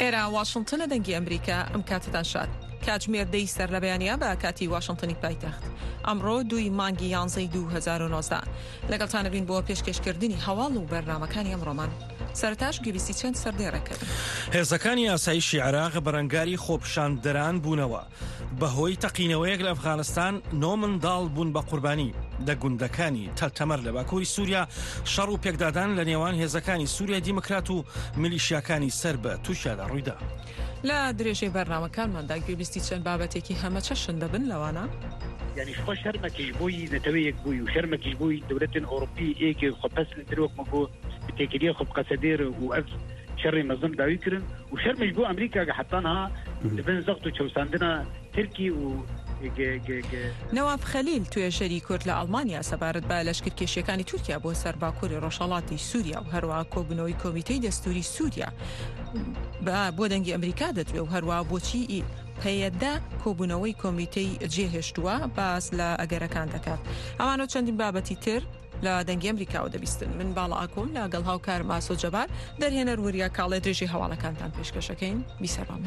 ئێرە واشنگتنە دەنگی ئەمریکا ئەم کاتتان شاد کاتژمێر دەی سەر لە بەیانیا بە کاتی واشنگتنی پایتەخت ئەمڕۆ 2 مانگی 11 2019 لەگەڵتانەبین بۆ پێشکەشکردنی هەواڵ و بەرنامەکانی ئەمڕۆمان. سەرتاش گویستی چەند سەردێڕەکەن. هێزەکانی ئاسایشی عێراق بەرەنگاری خۆپشاندەران بوونەوە بەهۆی تەقینەوەیەک لە ئەفغانستان 9 منداڵ بوون بە قوربانی لە گوندەکانی تەلتەمەر لە باکووری سووریا. شەڕ و پێکدادان لە نێوان هێزەکانی سووریا دیموکرات و میلیشیاکانی سەر بە تووشیادا ڕوویدا. لە درێژەی بەرنامەکانماندا گویستی چەند بابەتێکی هەمە چەشن دەبن لەوانە يعني خو شرمكيش بوي نتويك بوي وشرمكيش بوي دولة أوروبية إيك خبص التروك مكو بتكليه خب قصدير وأف شر منظم داويكرن وشرمش بو أمريكا حطانها لبن زغطو شوساندنا تركي و نەواب خەلیل توێ ژەری کورد لە ئەڵمانیا سەبارەت بە لەشکرکێشیەکانی تورکیا بۆ سەر باکووری ڕۆژهەڵاتی سووریا و هەروە کۆبوونەوەی کۆمیتەی دەستوری سووریا بۆ دەنگی ئەمریکا دەدوێ و هەروە بۆچی پەیەدا کۆبوونەوەی کۆمیتەی جێهێشتووە باس لە ئەگەرەکان دەکات. ئەمانە چەندین بابەتی تر لە دەنگی ئەمریکاوە دەبیستن. من باڵا ئاکۆم لەگەڵ هاوکار ماسۆ جەبار دەرهێنەر وریە کاڵێ درێژی هەواڵەکانتان پێشکەشەکەین بیسەرامن.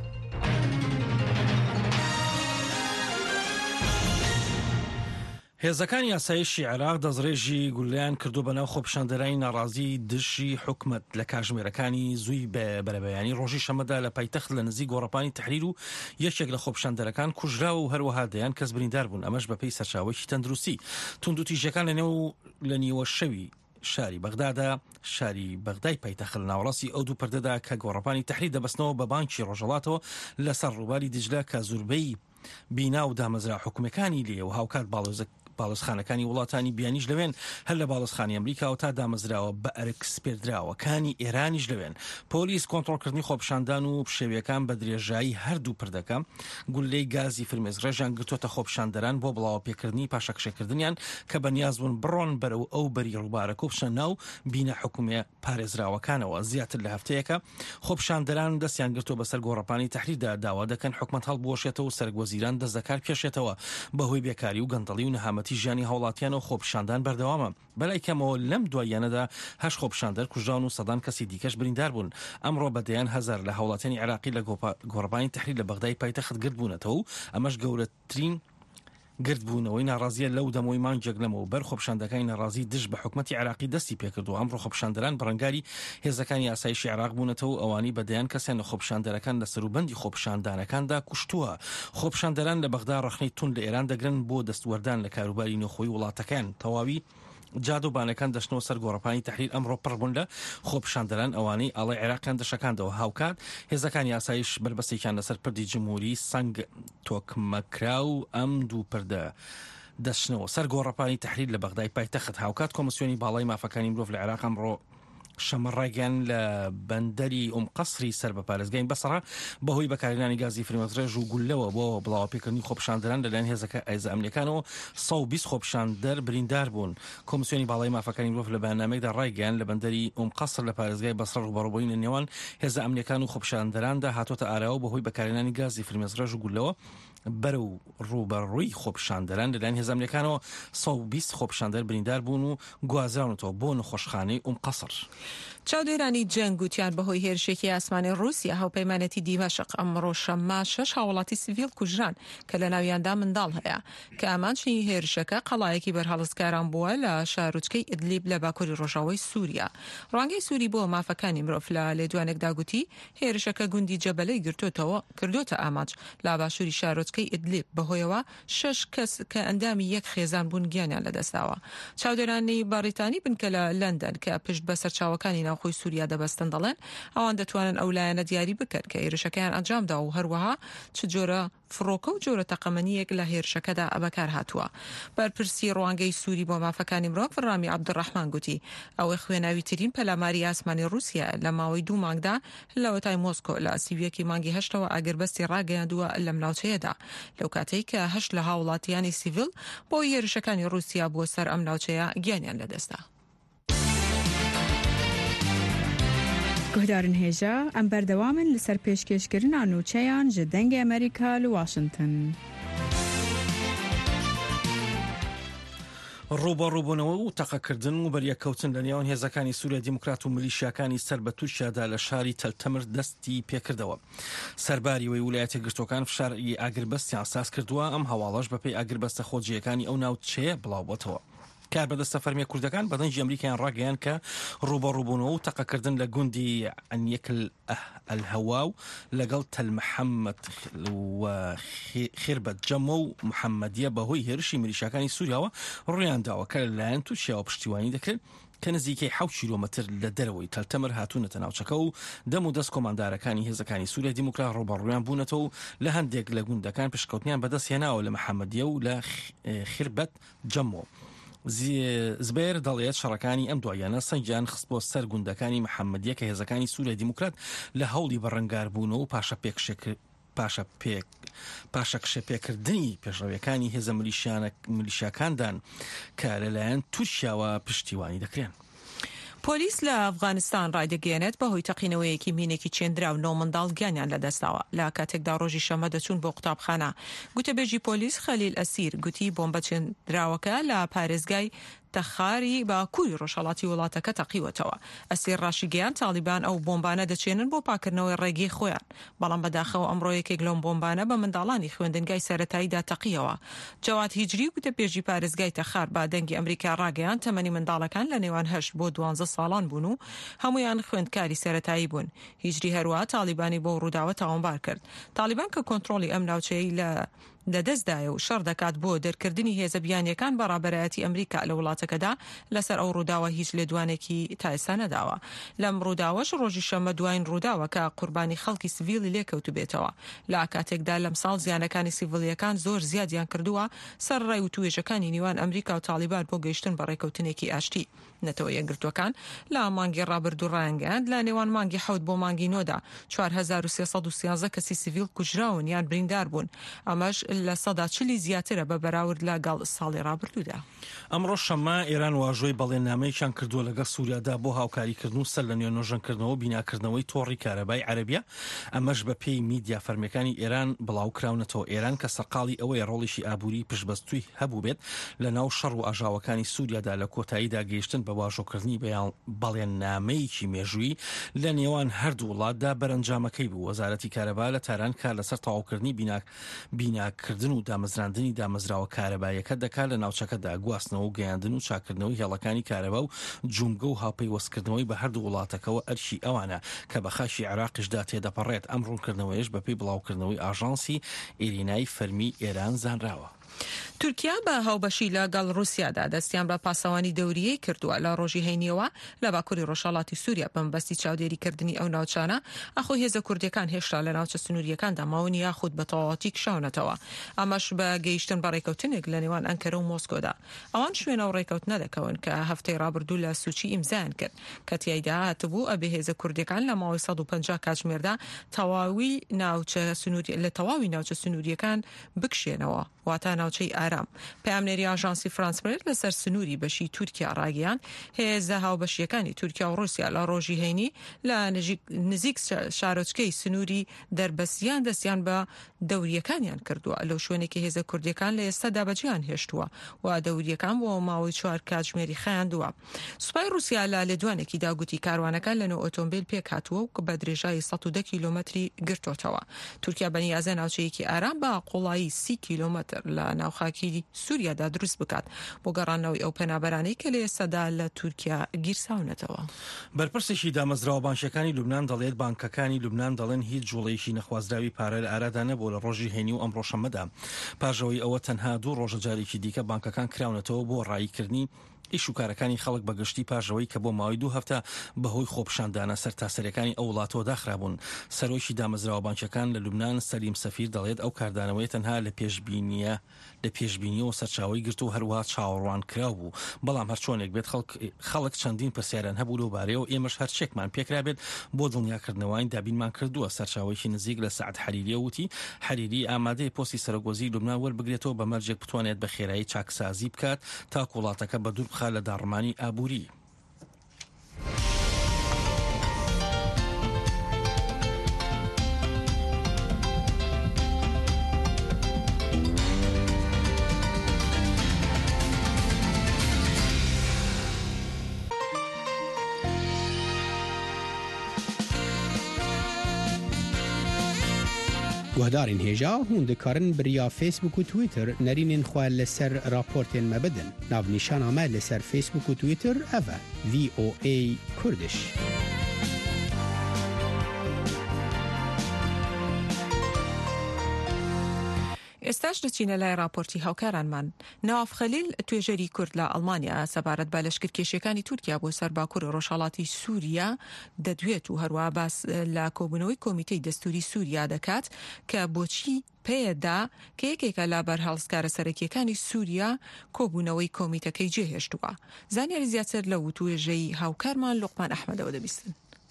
هێزەکانی ئاسایشی عێراق دەستڕێژی گولیان کردو بەناو خۆپشاندەرانی ناڕازی دژی حکومت لە کاتژمێرەکانی زووی بەرەبەیانی ڕۆژی شەمەدا لە پایتەخت لە نزیک گۆڕەپانی تەحریر و یەکێک لە خۆپشاندەرەکان کوژرا و هەروەها دەیان کەس بریندار بوون. ئەمەش بەپێی سەرچاوەی تەندروستی توندوتیژەکان لە نیوە شەوی شاری بەغدادا شاری بەغدای پایتەخت لە ناوەڕاستی ئەو دوو پەردەدا کە گۆڕەپانی تەحریر دەبەستنەوە بە بانکی ڕۆژهەڵاتەوە لەسەر ڕووباری دیجلە کە زوربەی بینا و دامەزرا حکومەکانی لێ و هاوکات باڵۆزخانەکانی وڵاتانی بیانیش لەوێن هەر لە باڵۆزخانی ئەمریکا و تا دامەزراوە بە ئەرکس پێدراوەکانی ئێرانیش لەوێن. پۆلیس کۆنتڕۆلکردنی خۆپشاندان و پشێویەکان بە درێژایی هەردوو پردەکە گولەی گازی فرمێز ڕێژیان گرتوۆتە خۆپشاندەران بۆ بڵاو پێکردنی پاشەکشێکردنیان کە بەنیاز بوون بڕۆن بەرەو ئەو بەری ڕووبارە کۆپشە ناو بینە حکومێ پارێزراوەکانەوە. زیاتر لە هەفتەیەکە خۆپشاندەران دەستیان گرتووە بەسەر گۆڕەپانی تەحریردا داوا دەکەن حکومەت هەڵبوەشێتەوە و سەرگوەزیران دەست دەکار کێشێتەوە بەهۆی بێکاری و گەندەڵی و نەهامەتی ژیانی هاوڵاتیان و خۆپشاندان بەردەوامە. بەلای کەمەوە لەم دواییانەدا 8 خۆپشاندەر کوژراون و سەدان کەسی دیکەش بریندار بوون. ئەمڕۆ بەدەیان 1000 لە هاوڵاتیانی عێراقی لە گۆڕەپانی تەحریر لە بەغدای پایتەخت گرت بوونەتەوە و ئەمەش گەورەترین گردبوونەوەی ناڕازیە لەو دەمەوەی مانگێک لەمەوە بەر خۆپشاندەکانی ناڕازی دژ بە حکومەتی عێراقی دەستی پێکردو. ئەمڕۆ خۆپشاندەران بەڕەنگاری هێزەکانی ئاسایشی عێراق بوونەتەوە ئەوانی بەدەیان کەسیان لە خۆپشاندەرەکان لە سەروبەندی خۆپشاندانەکاندا کوشتووە. خۆپشاندەران لە بەغدا ڕەخنەی تون لە ئێران دەگرن بۆ دەستوەردان لە کاروباری نەخۆی وڵاتەکان. تەواوی جادوبانەکان دەشنەوە سەر گۆڕەپانی تەحریر ئەمڕۆ پڕبوون لە خۆپشاندەران ئەوانەی ئاڵای عێراقیان دەشەکاندەوە. هاوکات هێزەکانی ئاسایش بربەستێکیان لەسەر پردی جمهوری سنگ تۆکمەکرا و ئەم دوو پردە دەشنەوە سەر گۆڕەپانی تەحریر لە بەغدای پایتەخت. هاوکات کۆمسیۆنی باڵای مافەکانی مرۆڤ لە عێراق ئەمڕۆ شەمەڕێگەیان لە بەندەری قەسری سەر بە پارێزگای بەسڕە بەهۆی بەکارهێنانی گازی فرمێزڕێژ و گولەوە بۆ بڵاوپێکردنی خۆپشاندەران لەلایەن هێزەکە ئایزە ئەمریکانەوە 120 خۆپشاندەر بریندار بوون. کۆمسیۆنی باڵای مافەکانی مرۆڤ لە بەیاننامەیەکدا ڕایگەیاند لە بەندەری قەسر لە پارێزگای بەسڕە ڕوبەڕووبوونی نێوان هێزە ئەمریکان و خۆپشاندەراندا هاتۆتە ئاراوە بەهۆی بەکارهێنانی گازی فرمێزڕێژ و گولەوە بەرەو ڕوبەڕووی خۆپشاندەران لەلایەن هێزە ئەمریکانەوە 120 خۆپشاندەر بریندار بوون و گوازراونەتەوە بۆ نەخۆشخانەی قەسر. چاودێرانی جەنگ گوتیان بەهۆی هێرشێکی ئاسمانی رووسیا هاوپەیمانەتی دیمەشق ئەمڕۆ شەممە 6 هاوڵاتی سیڤیل کوژران کە لە ناویاندا منداڵ هەیە کە ئامانچنی هێرشەکە قەڵایەکی بەرهەڵسکاران بووە لە شارۆچکەی ئیدلیب لە باکووری ڕۆژاوای سووریا. ڕوانگەی سووری بۆ مافەکانی مرۆڤ لە لێدوانێکدا گوتی هێرشەکە گوندی جەبەلەی کردوتە ئاماج لە باشووری شارۆچکەی ئیدلیب بەهۆیەوە 6 کەس کە ئەندامی یەک خێزان بوون گیانیان لەدەستاوە. چاودێرانی بەریتانی بنکە لە لەندەن کە پشت بە سەرچاوەکانی خۆی سووریا دەبەستن دەڵێن ئەوان دەتوانن ئەو لایەنە دیاری بکەن کە هێرشەکەیان ئەنجامدا و هەروەها چ جۆرە فڕۆکە و جۆرە تەقەمەنیەک لە هێرشەکەدا ئەبەکار هاتووە. بەرپرسی ڕوانگەی سووری بۆ مافەکانی مرۆڤ ڕامی عەبدوڕەحمان گوتی ئەوەی خوێناوی ترین پەلاماری ئاسمانی رووسیا لە ماوەی 2 مانگدا لە وەتای مۆسکۆ لە سیڤیەکی مانگی 8ەوە ئاگربەستی ڕاگەیاندووە لەم ناوچەیەدا لەو کاتەی کە 8 لە هاوڵاتیانی سیڤیل بۆ هێرشەکانی رووسیا بۆ سەر ئەم ناوچەیە گیانیان لەدەستا. گهدارن هێژە ئەم بەردەوامن لەسەر پێشکەشکردنا نووچەیان ji dengê Amerîka li Washington. ڕوبەڕووبوونەوە و تەقەکردن و بەریەکەوتن لە نێوان هێزەکانی سووریا دیموکرات و میلیشیاکانی سەر بە تووشیادا لە شاری تەلتەمر دەستی پێکردەوە. سەرباری وەی ویلایەتە گرتوەکان فشاری ئاگربەستیان ساز کردووە. ئەم هەواڵەش بەپێی ئاگربەستە خۆجیەکانی ئەو ناوچەیە بڵاوبووەتەوە. کار بەدەستە فەرمیە کوردەکان بەدەنجی ئەمریکایان ڕاگەیان کە ڕوبەڕووبوونەوە و تەقەکردن لە گوندی ئەنیەکل ئەلهەواو لەگەڵ تەلمەحەممەد و خێربەت جەمە و محەممەدیە بەهۆی هێرشی میلیشیاکانی سووریاوە ڕویانداوە کە لەلایەن تووشیاوە پشتیوانی دەکرد کە نزیکەی 7 کیلۆمەتر لە دەرەوەی تەلتەمر هاتوونەتە ناوچەکە و دەم و دەست کۆماندارەکانی هێزەکانی سووریا دیموکرات ڕوبەڕوویان بوونەتەوە و لە هەندێک لە گوندەکان پشتکەوتنیان بەدەست هێناوە لە محەممەدیە و لە خێربەت جەمەوە. زبێر دەڵێت شەڕەکانی ئەم دوایانە سەنجیان خست بۆ سەر گوندەکانی محەممەدیە کە هێزەکانی سووریا دیموکرات لە هەوڵی بەڕەنگاربوونەوە و پاشە کشەپێکردنی پێشڕەویەکانی هێزە میلیشیاکاندان کە لەلایەن تووشیاوە پشتیوانی دەکرێن. پۆلیس لە ئەفغانستان ڕایدەگەێنێت بەهۆی تەقینەوەیەکی مینێکی چێندرا و 9 منداڵ گیانیان لەدەستاوە. لە کاتێکدا ڕۆژی شەمە دەچوون بۆ قوتابخانە. گوتەبێژی پۆلیس خەلیل ئەسیر گوتی بۆمبە چێندراوەکە لە پارێزگای تەخاری باکووری ڕۆژهەڵاتی وڵاتەکە تەقیوەتەوە. ئەسیر ڕاشیگەیان تالیبان ئەو بۆمبانە دەچێنن بۆ پاکردنەوەی ڕێگەی خۆیان. بەڵام بەداخەوە ئەمڕۆ یەکێک لەم بۆمبانە بە منداڵانی خوێندنگای سەرەتاییدا تەقیەوە. جەواد هیجری گوتەبێژی پارێزگای تەخار با دەنگی ئەمریکا ڕاگەیان تەمەنی منداڵەکان لە نێوان 8 بۆ 12 ساڵان بوون و هەمویان خوێندکاری سەرەتایی بوون. هیجری هەروە تالیبانی بۆ ڕووداوە تاوانبار کرد. تالیبان کە کۆنتڕۆلی ئەم ناوچەی لە دەستدایە و شەڕ دەکات بۆ دەرکردنی هێزە بیانیەکان بە ڕابەرایەتی ئەمریکا لە وڵاتەکەدا لەسەر ئەو ڕووداوە هیچ لێدوانێکی تا ئێستا نەداوە. لەم ڕووداوەش ڕۆژی شەمە دوایین ڕووداوە کە قوربانی خەڵکی سڤیلی لێکەوتو بێتەوە. لە کاتێکدا لەم ساڵ زیانەکانی سیڤیلیەکان زۆر زیادیان کردووە سەر ڕێی و توێژەکانی نیوان ئەمریکا و تالیبان بۆ گەیشتن بە ڕێکەوتنێکی ئاشتی. نەتەوە یەکگرتوەکان لە مانگی ڕابردوو ڕایانگەاند لە نێوان مانگی 7 بۆ مانگی 9دا 4313 کەسی سیڤیل کوژراون یان بریندار بوون. ئەمەش لە سەدا 40 زیاترە بە بەراورد لەگەڵ ساڵی ڕابردوودا. ئەمڕۆ شەمە ئێران واژۆی بەڵێننامەیەکیان کردووە لەگەڵ سووریادا بۆ هاوکاریکردن و سەر لە نوێنۆژەنکردنەوە و بیناکردنەوەی تۆڕی کارەبای عەرەبیە. ئەمەش بە پێی میدیا فەرمیەکانی ئێران بڵاوکراونەتەوە. ئێران کە سەرقاڵی ئەوەی ڕۆڵیشی ئابووری پشتبەستووی هەبوو بێت لە ناو شەڕ و ئاژاوەکانی سووریادا لە کۆتاییدا گەیشتن بە واژۆکردنی بەڵێننامەیەکی مێژووی لە نێوان هەردوو وڵاتدا بەرەنجامەکەی بوو. وەزارەتی کارەبا لە تاران کار لەسەر تەواوکردنی بیناکردن و دامەزراندنی دامەزراوە کارەبایەکە دەکات لە ناوچەکەدا گواستنەوە و گەیاندن و چاکردنەوەی هێڵەکانی کارەبا و جومگە و هاوپەیوەستکردنەوەی بە هەردوو وڵاتەکەەوە ئەرشی ئەوانە کە بە خاشی عێراقیشدا تێدەپەڕێت. ئەم ڕوونکردنەوەیش بەپێی بڵاوکردنەوەی ئاژانسی ئێرینای فەرمی ئێران زانراوە. تورکیا بە هاوبەشی لەگەڵ رووسیادا دەستیان بە پاسەوانی دەوریەی کردووە لە ڕۆژی هەینیەوە لە باکووری ڕۆژهەڵاتی سووریا بەمبەستی چاودێریکردنی ئەو ناوچانە. ئەخۆ هێزە کوردەکان هێشتا لە ناوچە سنووریەکاندا ماون یاخود بە تەواوەتی کشاونەتەوە. ئەمەش بە گەیشتن بە ڕێکەوتنێک لە نێوان ئەنکەرە و مۆسکۆدا. ئەوان شوێنە و ڕێکەوتنە دەکەون کە هەفتەی ڕابردوو لە سوچی ئیمزایان کرد کە تیایدا هاتبوو ئەبێ هێزە کوردەکان لە ماوەی 150 کاتژمێردا تەواوی ناوچە سنووریەکان بکشێنەوە واتە ناوچەی ئارام. پامنێری ئاژانسی فرانس پرس لەسەر سنووری بەشی تورکیا ڕاگەیان هێزە هاوبەشیەکانی تورکیا و رووسیا لە ڕۆژی هەینی لە نزیک شارۆچکەی سنووری دەربەسیان دەستیان بە دەوریەکانیان کردووە لەو شوێنێکی هێزە کوردیەکان لە ئێستادا بەجیان هێشتووە و دەوریەکان بۆ ماوەی 4 کاتژمێری خایاندووە. سوپای رووسیا لە لێدوانێکی داگوتی کاروانەکان لەنەوە ئۆتۆمبیل پێک هاتووە و بە درێژایی 110 کیلۆمەتری گرتوتەوە. تورکیا بەنیازە ناوچەیەکی ئارام بە قوڵایی 30 کیلۆمەتر لە ناوخاکی سووریادا دروست بکات بۆ گەڕانەوەی ئەو پەنابەرانەی کە لە ئێستادا لە تورکیا گیرساونەتەوە. بەرپرسێکی دامەزراوە بانکەکانی لوبنان دەڵێت بانکەکانی لوبنان دەڵێن هیچ جوڵەیەکی نەخوازراوی پارە لە ئارادا نەبوو لە ڕۆژی هەینی و ئەمڕۆ شەمەدا. پاژەوەی ئەوە تەنها 2 ڕۆژە جارێکی دیکە بانکەکان کراونەتەوە بۆ ڕایکردنی ئیشوکارەکانی خەڵک بەگشتی پاژەوەی کە بۆ ماوەی 2 هەفتە بەهۆی خۆپشاندانە سەرتاسەریەکانی ئەو وڵاتەوە داخرابوون. سەرۆکی دامەزراوە بانکەکان لە لوبنان سەلیم سەفیر دەڵێت ئەو کاردانەوەی تەنها لە پێشبینیەوە سەرچاوی گرت و هەروە چاوەڕوان کراو بوو. بەڵام هەرچۆنێک بێت خەڵک چەندین پرسیاران هەبوو لەو بارەیەوە ئێمەش هەرچێکمان پێکرابێت بۆ دڵنیاکردنەوەی دابینمان کردووە. سەرچاوێکی نزیک لە سعد حەریریە وتی حەریری ئامادەی پۆستی سەرۆکۆزی لوبنان وەربگرێتەوە بە مەرجێک بتوانێت بە خێرایی چاکسازی بکات تا وڵاتەکە بە دوور بخات لە داڕمانی ئابووری. گهدارین هیجا هون دکارن بریا فیسبوک و تویتر نرینین خواه لسر راپورتین مبدن ناو نیشان آمد لسر فیسبوک و تویتر اوه VOA کردش. ئێستاش دەچینە لای راپۆرتی هاوکارانمان. ناواف خەلیل توێژەری کورد لە ئەڵمانیا سەبارەت بە لەشکرکێشیەکانی تورکیا بۆ سەر باکوور ڕۆژهەڵاتی سووریا دەدوێت و هەروە باس لە کۆبوونەوەی کۆمیتەی دەستوری سووریا دەکات کە بۆچی پێدا کە یەکێکە لە بەرهەڵسکارە سەرەکیەکانی سووریا کۆبوونەوەی کۆمیتەکەی جێهێشتووە. زانیاری زیاتر لە توێژەی هاوکارمان لوقمان ئەحمەدەوە دەبیستن.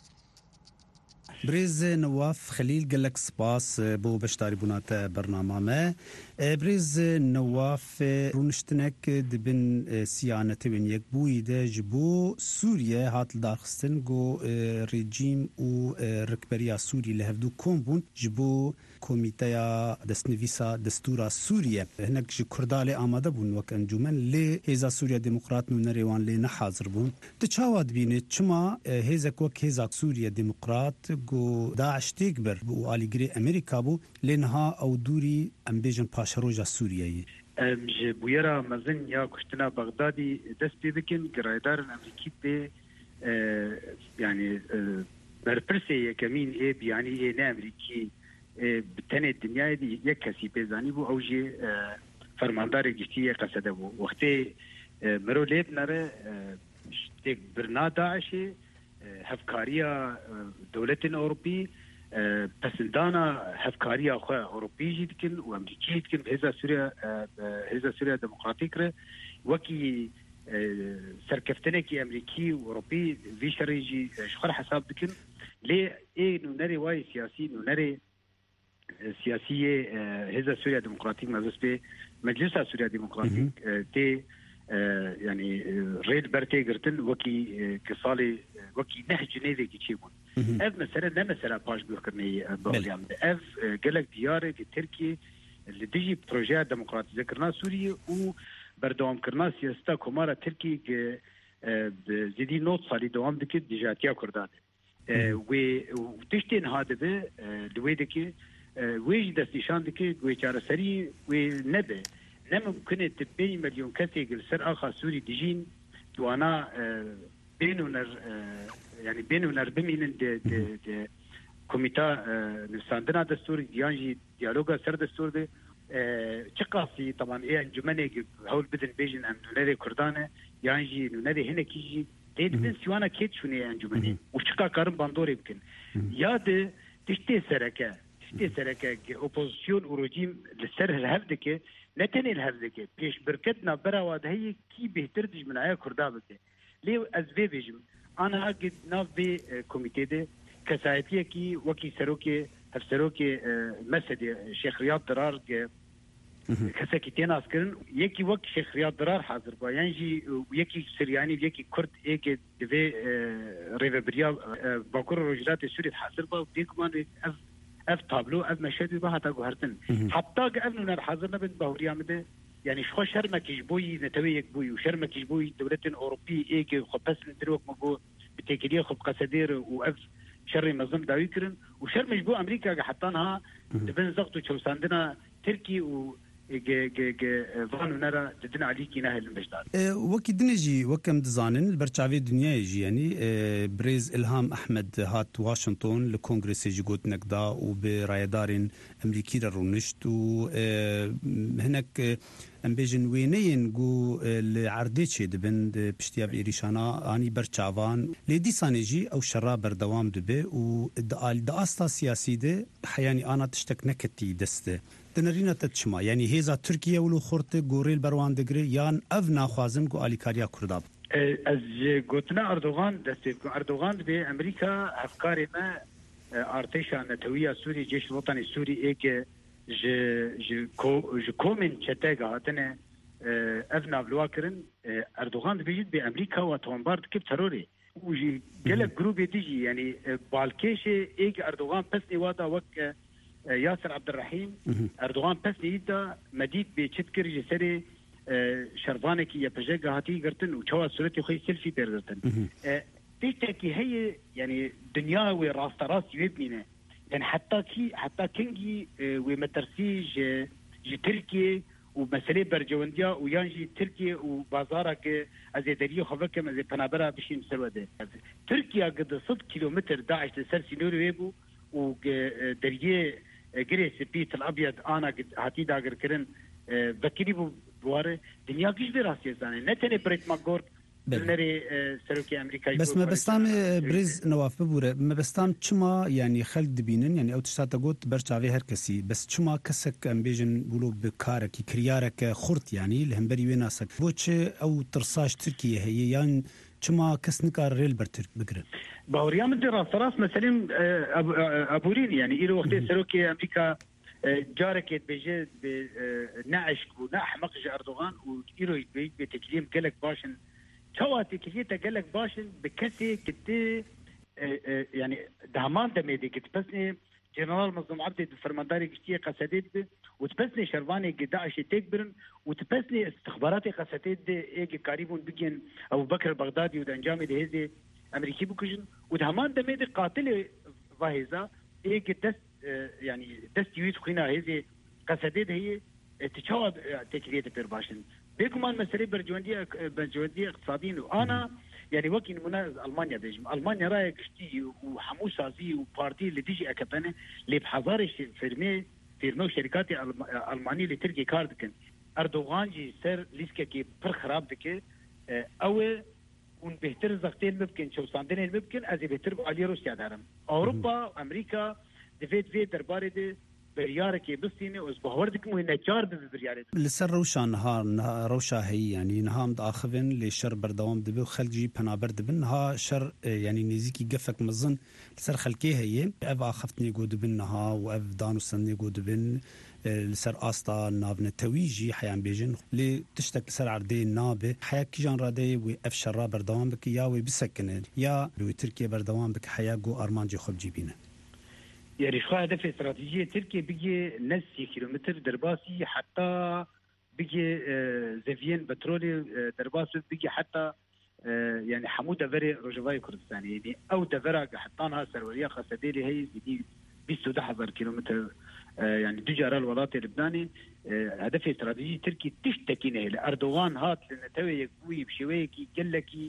بريز نواف خليل قالك سباس بو بشتاري بونات برنامج بريز نواف رونشتنك دبن سيانة بن يكبوي ده جبو سوريا هات الدارخستن جو ريجيم و ركبريا سوري لهفدو كومبون جبو كوميتايا دستنفيسا دستورا سوريا هناك جي كردالي آماده بون وك انجومن لي هيزا سوريا ديمقراط نونريوان لي نحاضر بون تشاواد بيني چما هيزا وك هيزا سوريا ديمقراط جو داعش تكبر بو آليگري امريكا بو لنها او دوري امبيجن باشروجا سوريا بويرا مزن يا كشتنا بغدادي دست بيبكن قرايدار الامريكي بي يعني برپرسي كمين ايه يعني ايه نا امريكي بتنه الدنيا دي يكسي بيزاني بو اوجي فرماندار گشتي قصده بو وقتي مرو ليب نره تك برنا داعش هفكاريا دولتين اوروبي پسندانا هفكاريا خو اوروبي جدكن وامريكي جدكن هذا سوريا ديمقراطيك ره وكي سركفتنكي امريكي واوروبي في شريجي شخر حساب دكن ليه ايه نونري واي سياسي نونري سياسيه هذا سوريا ديمقراطيك مجلس به مجلس سوريا ديمقراطيك تي يعني ريل برتي قرتن وكي كصالي وكي نهج نيدي كيشيبون اف مثلا مثلا باش بيفكرني بوليام اف قالك دياري تركي اللي بيجي بروجي ديمقراطي ذكرنا سوريا وبردوام كرنا سياستا كومارا تركي بزيدي نوت صالي دوام دكي ديجاتيا كردات وتشتين هذا به دويدكي ويج دستيشان دكي ويشار سري ونبه ممكن تبين مليون كسي سر اخا سوري ديجين وانا بينونر يعني بينونر بمين د كوميتا نساندنا دستور يانجي ديالوجا سر دستور ده تشقاسي طبعا ايه انجمنه هول بدن بيجن ام نوري كردانه يانجي نوري هنا كيجي تيد سوانا كيت شوني انجمنه وشقا كارم باندور يمكن ياد تشتي سركه اوبوزيسيون ورجيم للسر الهفدكه نتني الهفدكه بيش بركتنا براواد هي كي بهتردج من عيا كردابته ليه ازبي بيجم انا اجد ناف بي كوميتي ده كسايتيه كي وكي سروكي هفسروكي مسد شيخ رياض درار كساكيتين اسكرن يكي وك شيخ رياض درار حاضر با ينجي ويكي سرياني ويكي كرد ايكي دفي ريفبريا باكور روجلات سوري حاضر با ديكمان اف تابلو اف مشهد بها تا غهرتن حتى قبلنا حاضرنا بن باوريا مده يعني شخو شرمكيش بوي نتويك بوي وشرمكيش بوي دولتين اوروبي ايكي خبس ندروك مغو بتكليه خب قصدير واف شر منظم داوي كرن وشرمش بو امريكا حطانها دبن زغتو تشوساندنا تركي و فانو نرى ددنا عليكي نهل المجدار وكي دنجي وكم دزانن البرشاوي الدنيا يجي يعني بريز إلهام أحمد هات واشنطن لكونغرس يجي قوت نقدا وبرايدارين أمريكي رونشت وهناك امبيجن وينين جو لعرديتشي دبن بشتياب إيريشانا اني برشاوان لدي سانيجي او شراب بردوام دبي ودال داستا سياسي ده حياني انا تشتك نكتي دسته دنرينا تتشما يعني هيزا تركيا ولو خورت غوريل بروان دغري يان افنا خوازم جو اليكاريا كرداب از قلتنا اردوغان به امريكا افكار ما ارتشا نتويه سوري جيش الوطني السوري ايك ج كومن تشتاغا هاتنا افنا بلواكرن اردوغان بيجي بامريكا وتومبارد كيف تروري وجي قالك جروب تيجي يعني بالكيش ايك اردوغان بس نوادا وك ياسر عبد الرحيم اردوغان بس نيدا مديد بتشتكر جسري شربانك يا بجاغا هاتي قرتن وشوا صورتي خي سيلفي بيردن تيجي هي يعني دنيا وراس راس يبنينا يعني حتى كنجي ومترسي جي تركيا ومسألة برجوانديا ويانجي تركيا وبازارك أزيدريو خفكم أزي بنابرا بشين سرودة تركيا قد 100 كيلومتر داعش لسر سينور ويبو ودريه جريس بيت الأبيض أنا قد هاتي داقر كرن بكري بواره دنيا كيش براسي زاني نتني بريت ماغور بلنري سروكي أمريكا بس ما بستام بريز نواف ببوره ما بستام چما يعني خلق دبينن يعني او تشتا قوت برچاوي هر كسي بس چما كسك ام بيجن بولو بكارك كريارك خرط يعني لهمبري ويناسك بوچ او ترساش تركيا هي يعني چما كس نكار ريل برتر بقرن باوريا من دراسة راس مثلا أبورين يعني إلى وقت سروكي أمريكا جارك بيجي نعشك ونحمق أردوغان وإيرو يبي بتكليم قالك باشن تواتي كليتا قالك باشن بكسي كتي يعني دهمان دميدي كتبسني جنرال مظلوم عبدي فرمانداري كشتيه قصديد وتبسني شرباني داعش تكبرن وتبسني استخباراتي قصديد ايجي قريبون بيجن ابو بكر البغدادي ودانجامي دي هزي امريكي بكجن ودهمان دميدي قاتل فاهزا ايجي دست يعني دست يويت خينا هزي قصديد هي تشاوب تكليتا بيرباشن بيكمان مسألة برجواندية اقتصاديين وأنا يعني وكين مناز ألمانيا بيجم ألمانيا رايك شتي وحموس سازي وبارتي اللي تيجي أكبنه اللي بحضار فيرمي شركات ألمانية اللي تركي كاردكن أردوغان جي سر ليسكا كي بر خراب دكي أو ون بهتر زغتين ممكن شو صاندين ممكن أزي بهتر على روسيا دارم أوروبا أمريكا دفيت في درباري دي بريارك بسيني وزبهوردك مو نجار ببريارك لسر روشا نهار روشا هي يعني نهام داخفن لشر بردوام دبي خلجي بنابر دبن نها شر يعني نزيكي قفك مزن لسر خلكي هي اف اخفتني قود بنها واف دانو سني قود بن لسر استا نابن تويجي حيان بيجن لي تشتك لسر عردي نابه حيا كيجان رادي واف شر بردوام بك يا وبسكن يا لو تركيا بردوام بك حيا جو ارمانجي خب جيبينه يعني شو هدف استراتيجية تركيا بيجي نص كيلومتر درباسي حتى بيجي زفين بترولي درباسي بيجي حتى يعني حمود دفري رجواي كردستان يعني أو دفرة حطانها سرورية خاصة ديلي هي بدي 210 كيلومتر يعني دجار الولايات اللبناني هدف استراتيجية تركيا تشتكينه لأردوغان هات لنتوي يكوي بشوي كي جلكي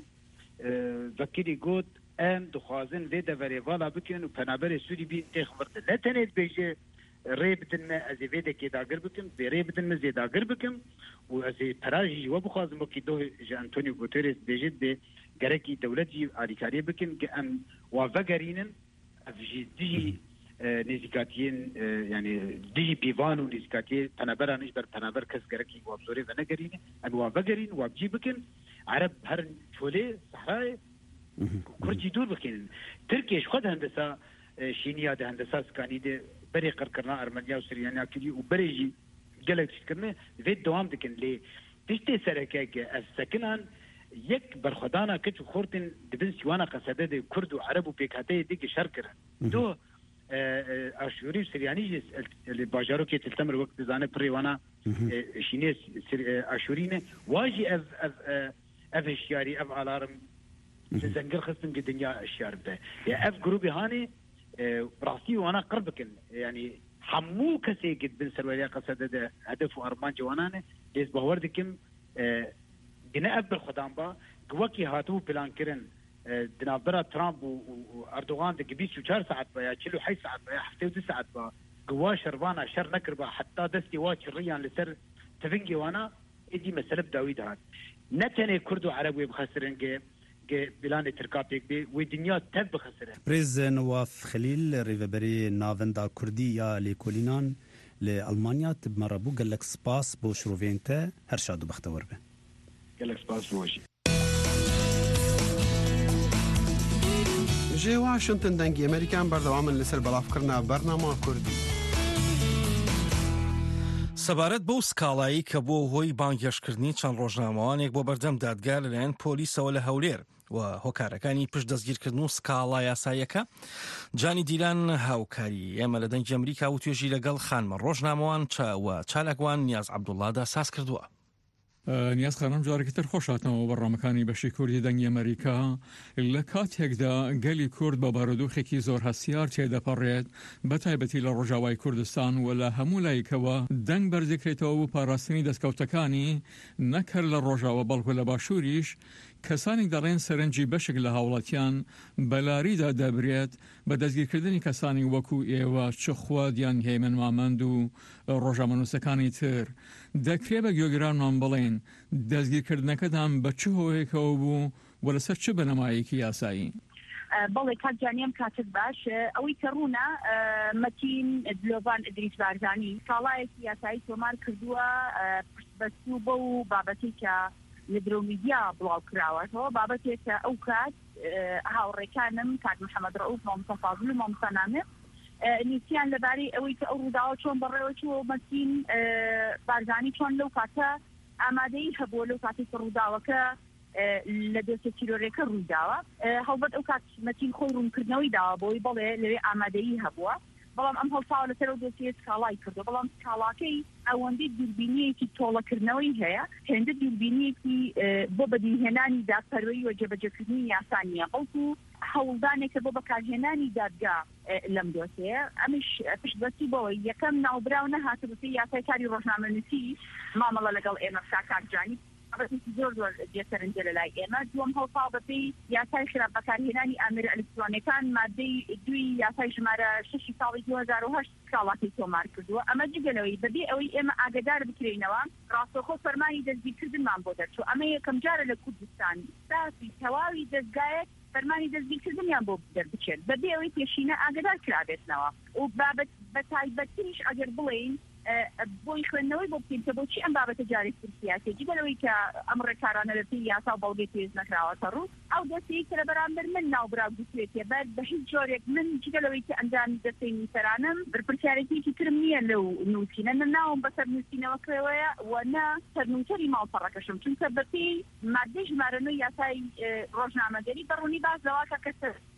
ذكري قد ام دخوازن ليدا فريفالا بكن وبنابر سوري بي تخبرت لا تنيت بيجي ريبدن ازي فيدا كي داغر بكم بريبدن زي داغر بكم وازي تراجي وبخوازن بكي دو جا انطونيو غوتيريس بيجد بي غريكي دولتي اريكاري بكن ام وافغارينن افجي دي نزيكاتين يعني دي بيفان ونزيكاتي بنابر نجبر بنابر كس غريكي وابزوري فنغرين ام وافغارين وابجي بكن عرب هر شولي صحراء كرجي دور بكين تركيا خد هندسه شينيا ده هندسه سكاني ده بري قرقرنا ارمنيا وسريانيا كلي وبريجي قالك تشكرنا في دوام دكن لي تشتي سركه السكنان يك برخدانا كت خورتن دبن سيوانا قصده كرد وعرب وبيكاتي ديك شركره دو اشوري سرياني اللي باجارو كي تلتمر وقت زانه بريوانا شينيس اشورينه واجي اف الشياري اف علارم زنجر خصم الدنيا الشارب ده يا اف جروبي هاني راسي وانا قربك يعني حمو كسي قد بن سرواليا قصد ده هدف ارمان جوانانه ليس بوردكم دنا اب الخدام با قوكي هاتو بلان كرن دنابرا ترامب واردوغان ده قبيس 4 ساعات با كيلو حي ساعات با حتى 9 ساعات با قوا شربانا شر نكر با حتى دستي واش الريان لسر تفنجي وانا ادي مساله داوود هاد نتني كردو عربي بخسرن بلان تركابيك بي ودنيا تب خسره بريز نواف خليل ريفبري نافندا كردية لكولينان لألمانيا تبمربو قال لك سباس بو شروفينتا هرشادو بختور به قال لك سباس بوشي جي واشنطن دنگی امریکان بردوام لسر بلاف کرنا برنامه کردی سەبارەت بەو سکاڵایی کە بۆ هۆی بانگێشکردنی چەند ڕۆژنامەوانێک بۆ بەردەم دادگا لەلایەن پۆلیسەوە لە هەولێر و هۆکارەکانی پشت دەستگیرکردن و سکاڵا یاساییەکە جانی دیلان هاوکاری ئێمە لە دەنگی ئەمریکا و توێژی لەگەڵ خانمە ڕۆژنامەوان و چالاکوان نیاز عەبدوڵڵادا ساز کردووە. نیاز خانم جارێکی تر خۆشاتنەوە بەڕامەکانی بەشی کوردی دەنگی ئەمریکا لە کاتێکدا گەلی کورد بە بارودۆخێکی زۆر هەسیار تێدەپەڕێت بە تایبەتی لە ڕۆژاوای کوردستان و لە هەموو لایەکەوە دەنگ بەرزکرێتەوە و پاراستنی دەستکەوتەکانی نەکرد لە ڕۆژاوە بەڵکو لە باشووریش کەسانێک دەڕێن سەرنجی بەشێک لە هاوڵاتیان بەلاریدا دەبرێت بە دەستگیرکردنی کەسانی وەکو ئێوە چخوادیان هێمن مامەند و ڕۆژامەنووسەکانی تر دەکرێت بە گوێگرانمان بڵێن دەستگیرکردنەکەتان بە چ هۆیەکەوە بوو و لەسەر چ بەنەمایەکی یاسایی؟ بەڵێ کاتجانیم کاتت باش ئەوەی کە ڕوونە مەتین دلۆڤان ئیدریس بارزانی ساڵایەکی یاسایی تۆمار کردووە بەسوو بە و بابەتی کە لە درۆمیدیا بڵاو کراوەتەوە بابەتێک کە ئەو کات هاوڕێکانم کات محەممەد ڕەوف مامۆستا فازڵ و مامۆستا نامێر نیسیان لەبارەی ئەوەی کە ئەو ڕووداوە چۆن بەڕێوەچووە مەتین بارزانی چۆن لەو کاتە ئامادەی هەبووە لەو کاتی کە ڕووداوەکە لە دۆسیە تیرۆرێکە ڕوویداوە هەڵبەت ئەو کات مەتین خۆی ڕوونکردنەوەی داوە بۆی بڵێ لەوێ ئامادەیی هەبووە بەڵام ئەم هەڵساوە لەسەر ئەو دۆسیە سکاڵای کردو بەڵام سکاڵاکەی ئەوەندەی دووربینیەکی تۆڵەکردنەوەی هەیە هێندە دووربینیەکی بۆ بەدیهێنانی دادپەروەری و جێبەجێکردنی یاسان نییە بەڵکو هەوڵدانێکە بۆ بەکارهێنانی دادگا لەم دۆسەیە ئەمیش پشتبەستی بەوەی یەکەم ناوبراو نەهاتە بەپێی یاسای کاری ڕۆژنامەنووسی مامەڵە لەگەڵ ئێمە کاکجانی زۆر زۆر دێسەرنجە لە لای ئێمە دووەم هەڵساو بەپێی یاسای خراپ بەکارهێنانی ئامێرە ئەلکترۆنیەکان مادەی دوی یاسای ژمارە 6 ساڵی 2008 ساڵاتی تۆمار کردووە ئەمە جگەلەوەی بەبێ ئەوەی ئێمە ئاگدار بکرێنەوە ڕاستەخۆ فەرمانی دەستگیرکردنمان بۆ دەرچوو ئەمە یەکەم جارە لە کوردستان ساسی تەواوی دەستگایەک فەرمانی دەستگیرکردنیان بۆ دەربچێت بەبێ ئەوەی پێشینە ئاگدار کرابێتنەوە و بابەت بە تایبەتیش ئەگەر بڵێین بۆی خوێندنەوەی بۆ بکەین کە بۆچی ئەم بابەتە جارێک سیاسی جگەلەوەی کە ئەم ڕێکارانە لەپێی یاسا و بەڵگەی پێز نەکراوەتە ڕوو ئەو دەستەی کە لە بەرامبەر من ناوبراو گوترێتێ بەر بە هیچ جۆرێک من جگەلەوەی کە ئەنجامی دەستەی نووسەرانم بەرپرسیارەتێکی ترم نییە لەو نووسینە ناوم بەسەر نووسینەوە کرێوەیە و نە سەرنووسەری ماڵپەڕەکەشم چونکە بەپێی مادەی ژمارە 9 یاسای ڕۆژنامەگەری بەڕوونی باز لەواکە کە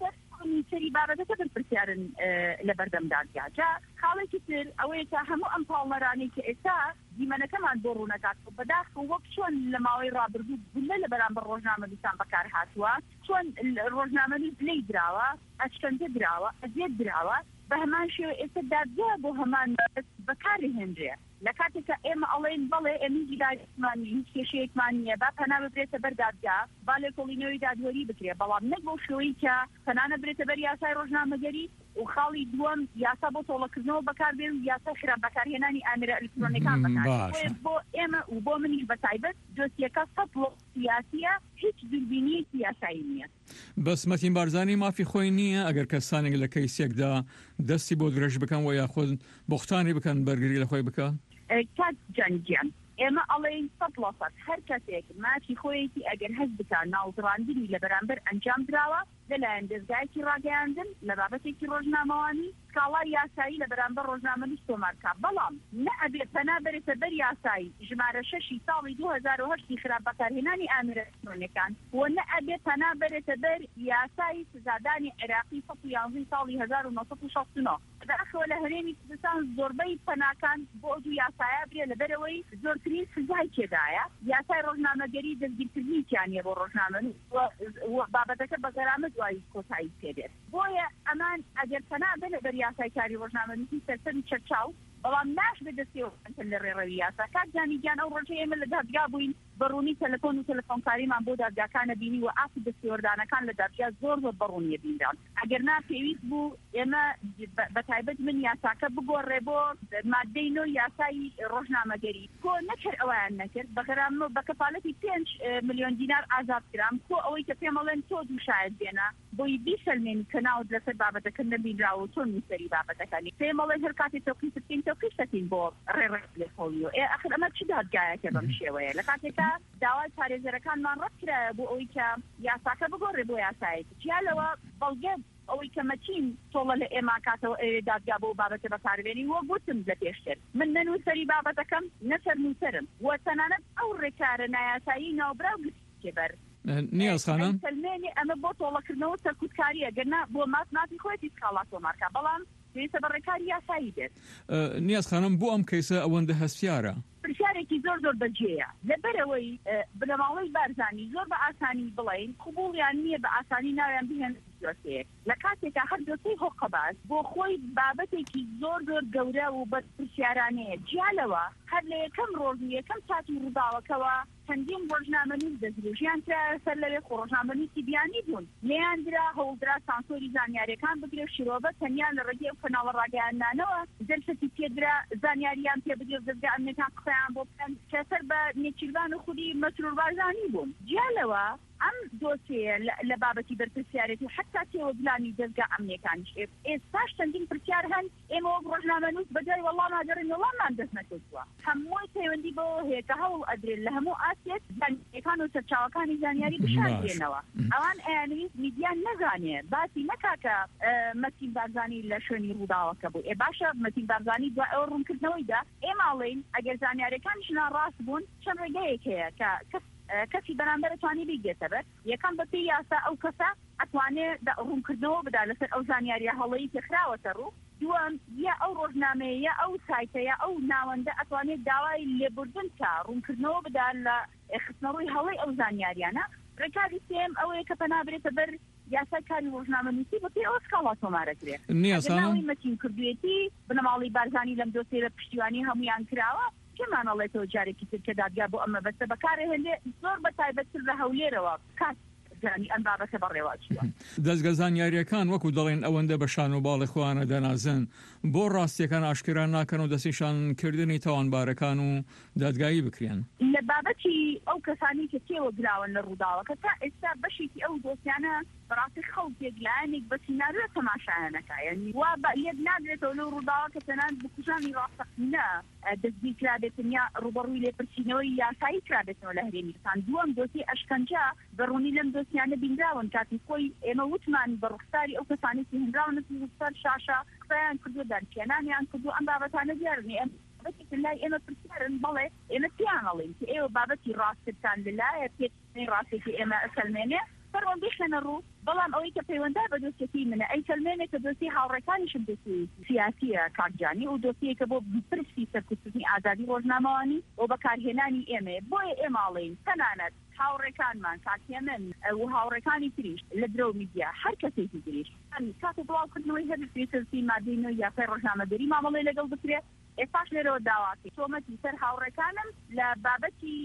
سەری بابەتەکە بەرپرسیارن لە بەردەمدادگا جا خاڵێکی تر ئەوەیە تا هەموو ئەم پاڵنەرانی کە ئێستا دیمەنەکەمان بۆ ڕوونەکات بەداخ وەک چۆن لە ماوەی ڕابردوو گولە لە بەرامبەر ڕۆژنامەنووسان بەکار هاتووە چۆن ڕۆژنامەنووس لێی دراوە ئەشکەنجە دراوە ئەزیەت دراوە بە هەمان شێوە ئێستا دادگا بۆ هەمان بەکارهێنرێ لە کاتێککە ئێمە ئەڵێن بڵێ ئەمی جیلایمانی هیچ کێشەیەکمان نییە با پەنا ببرێتە بەر دادگا با لێکۆڵینەوەی دادوەری بکرێ بەڵام نەک بۆ شێوەی کە پەنانە برێتە بەر یاسای ڕۆژنامەگەری و خاڵی دووەم یاسا بۆ تۆڵەکردنەوە بەکاربێن و یاسا خراپ بەکارهێنانی ئامێرە ئەلکترۆنیەکان بەکار بۆ ئێمە و بۆ منیش بەتایبەت دۆسیەکە سەد سیاسیە هیچ دووربینیەکی یاسایی نییە بەس مەتین بارزانی مافی خۆی نییە ئەگەر کەسانێک لە کەیسێکدا دەستی بۆ درێژ بکەن و یاخود بۆختانی بکەن بەرگری لە خۆی بکە کات جانگیان ئێمە ئەڵێن 100% هەر کەسێک مافی خۆیەتی ئەگەر هەست بکات ناوزڕاندنی لە بەرامبەر ئەنجام درراوە لەلایەن دەستگایەکی ڕاگەیاندن لە بابەتێکی ڕۆژنامەوانی سکاڵای یاسایی لە بەرامبەر ڕۆژنامەنووس تۆمارکە بەڵام نە ئەبێت پەنا بێتە بەر یاسایی ژمارە 6 ساڵی 2008 خراپ بەکارهێنانی ئامێرە ئەلکترۆنیەکان و نە ئەبێت پەنا بێتە بەر یاسایی سزادانی عێراقی 111 ساڵی 1969 بەخۆ لە هەرێمی کوردستان زۆربەی پەناکان بۆ دوو یاسایە برێ لەبەرەوەی زۆرترین سزای تێدایە یاسای ڕۆژنامەگەری دەستگیرکردنییان بۆ ڕۆژنامەنووس بابەتەکە بەگەرامە دوایی کۆتایی پێدێت بۆیە ئەمان ئەگەر پەنا بێنە بەر یاسای کاری ڕۆژنامەنووسی سەرسەری چەرچاو بەڵام ناش بە دەستێوە لە ڕێڕەوی یاسا کاتجانی گیان ئەو ڕۆژەی ئێمە لە دادگا بووین بەڕوونی تەلەفۆن و تەلەفۆنکاریمان بۆ دادگاکانە بینی و ئافی دەستێوەردانەکان لە دادگا زۆر زۆر بەڕوونیە بینران ئەگەر ناپێویست بوو ئێمە بەتایبەت من یاساکە بگۆڕێ بۆ مادەی نۆ یاسایی ڕۆژنامەگەری کۆ نەکرد ئەویان نەکرد بەگەرامە بە کەفاڵەتی 5 ملیۆن دینار ئازاد کرام کۆ ئەوەی کە پێمەڵێن تۆ دوو شاید بێنە بۆی بیسەلمێن کە ناوت لەسەر بابەتەکە نەبینراوە چۆن نووسەری بابەتەکانی پێمەڵێن هەر کاتی تۆقی بکەین تۆقیشتەکەین بۆ ڕێڕێ لە فۆلیۆ ئەخر ئەمە چ دادگایەکە بەم شێوەیە لە کاتێکە داوای پارێزەرەکانمان ڕەت کرایە بۆ ئەوەی کە یاساکە بگۆڕێ بۆ یاسایەتی چیالەوە بەڵگە ئەوەی کە مەچین تۆڵە لە ئێمە کاتەوە ئێوێ دادگا بۆ بابەتە بەکاربێنی وە گوتم لە پێشتر من نەنووسەری بابەتەکەم نەسەر نووسەرم وە تەنانەت ئەو ڕێکارە نایاسایی ناوبراو گشتێبەر نیاز خانم سلمێنی ئەمە بۆ تۆڵەکردنەوە سەرکوتکاریە گەرنا بۆ مافی خۆیەتی سکاڵات تۆمارکە بەڵام پێویستە بە ڕێکاری یاسایی بێت نیاز خانم بۆ ئەم کەیسە ئەوەندە هەستیارە پرسیارێکی زۆر بەجێیە لەبەرەوەی بنەماڵەی بارزانی زۆر بە ئاسانی بڵین قبوڵیان نییە بە ئاسانی ناویان بهێن دۆسەیەک لە کاتێکا هەر دۆسەی هۆقەباز بۆ خۆی بابەتێکی زۆر گەورە و بە پرسیارانەیە جیالەوە هەر لە یەکەم ڕۆژ یەکەم چاتی ڕووداوەکەوە چەندین ڕۆژنامەنووس دەستدرۆژیان کرا سەر لەوێ ڕۆژنامەنووسی بیانی بوون لێیاندرا هەوڵدرا سانسۆری زانیاریەکان بگرێ و شیرۆڤە تەنیا لە ڕێگەی ئەو کەناڵە ڕاگەیاندانەوە دەرفەتی پێدرا زانیاریان پێ بدرێ و دەستگا ئەمنیەکان قسەیان بۆ بکەن کە سەر بە نێچیروان و خودی مەسرور بارزانی بوون جیالەوە ئەم دۆسەیە لە بابەتی بەرپرسیارەتی حتا تێوەگلانی دەستگا ئەمنیەکانیش ئێستاش چەندین پرسیار هەن ئێمە وەک ڕۆژنامەنووس بەجای وەڵام هاجرن وەڵاممان دەست نەکەوتووە هەمووی پەیوەندی بۆ هەیە کە هەوڵ ئەدرێت لە هەموو ئاسێک زانیاریەکان و سەرچاوەکانی زانیاری بشان دێنەوە ئەوان ئەیانویست میدیان نەزانێ باسی نەکاکە مەتین بارزانی لە شوێنی ڕووداوەکە بوو باشە مەتین بارزانی دوای ئەوە ڕوونکردنەوەیدا ئێماڵین ئەگەر زانیاریەکانیشنا ڕاست بوون چەند ڕێگەیەک هەیە کە کەسی بەرامبەر توانی بیگێتە بەر یەکەم بەپێی یاسا ئەو کەسە ئەتوانێت ڕوونکردنەوە بدا لەسەر ئەو زانیاریە هەڵەیی تێخراوەتە ڕوو دووەم یا ئەو ڕۆژنامەیە یا ئەو سایتە یا ئەو ناوەندە ئەتوانێت داوای لێبوردن تا ڕوونکردنەوە بدا لە خستنەڕووی هەڵەی ئەو زانیاریانە ڕێکاری سێم ئەوەیە کە پەنابرێتە بەر یاسای کاری ڕۆژنامەنووسی بەپێی ئەوە سکاڵا تۆمارەکرێت ناوی مەتین کردوێتی بنەماڵی بارزانی لەم دۆسێ لە پشتیوانی هەمویان کراوە کێمانەڵێتەوە جارێکی تر کە دادگا بۆ ئەمە بەستە بەکارە هێندێ زۆر بە تایبەتتر لە هەولێرەوە کات ئەم بابەتە بەڕێوەچووە دەستگا زانیاریەکان وەکو دەڵێن ئەوەندە بە شان و باڵی خۆیانە دەنازن بۆ ڕاستیەکان ئاشکرا ناکەن و دەستیشانکردنی تاوانبارەکان و دادگایی بکرێن لە بابەتی ئەو کەسانی کە تێوەگراون لە ڕووداوەکە تا ئێستا بەشێکی ئەو دۆسیانە بەڕاستی خەڵکێک لایەنێک بە سیناریۆ تەماشایانەکە یعنی وا لێک نادرێتەوە لەو ڕووداوە کە تەنانەت بکوژانی ڕاستەقینە دەستگیر کرابێتن یا ڕوبەڕووی لێپرسینەوەی یاسایی کرابێتەوە لە هەرێمیستان دووەم دۆسی ئەشکەنجە بەڕوونی لەم دۆسیانە بینراون کاتی خۆی ئێمە وتمان بە ڕوخساری ئەو کەسانێکی هەنراون سەر شاشە قسەیان کردو دەرکێنانیان کردو ئەم بابەتانە دیارنی لای ئێمە پرسیارن بەڵێ ئێمە پیانەڵین کە ئێوە بابەتی ڕاستتان لەلایە پێی ڕاستێکی ئێمە ئەسەلمێنێ فەرۆن بێشەنە ڕوو بەڵام ئەوەی کە پەیوەندا بە دۆسیەتی منە ئەی سەلمێنێک کە دۆسی هاوڕێکانیشم دۆسی سیاسیە کارجانی و دۆسیەکە بۆ پرسی سەرکوتنی ئازادی ڕۆژنامەوانی و بەکارهێنانی ئێمە بۆیە ئێماڵین تەنانەت هاوڕێکانمان کاکێمن و هاوڕێکانی تریش لە درۆ میدیا هەر کەسێکی تریش کاتێ بڵاوکردنەوەی هەر پێسەرسی مادەینەوە یاسای ڕۆژنامەدەری مامەڵەی لەگەڵ بکرێت ئێستاش لێرەوە داواکە تۆمەتی سەر هاوڕێکانم لە بابەتی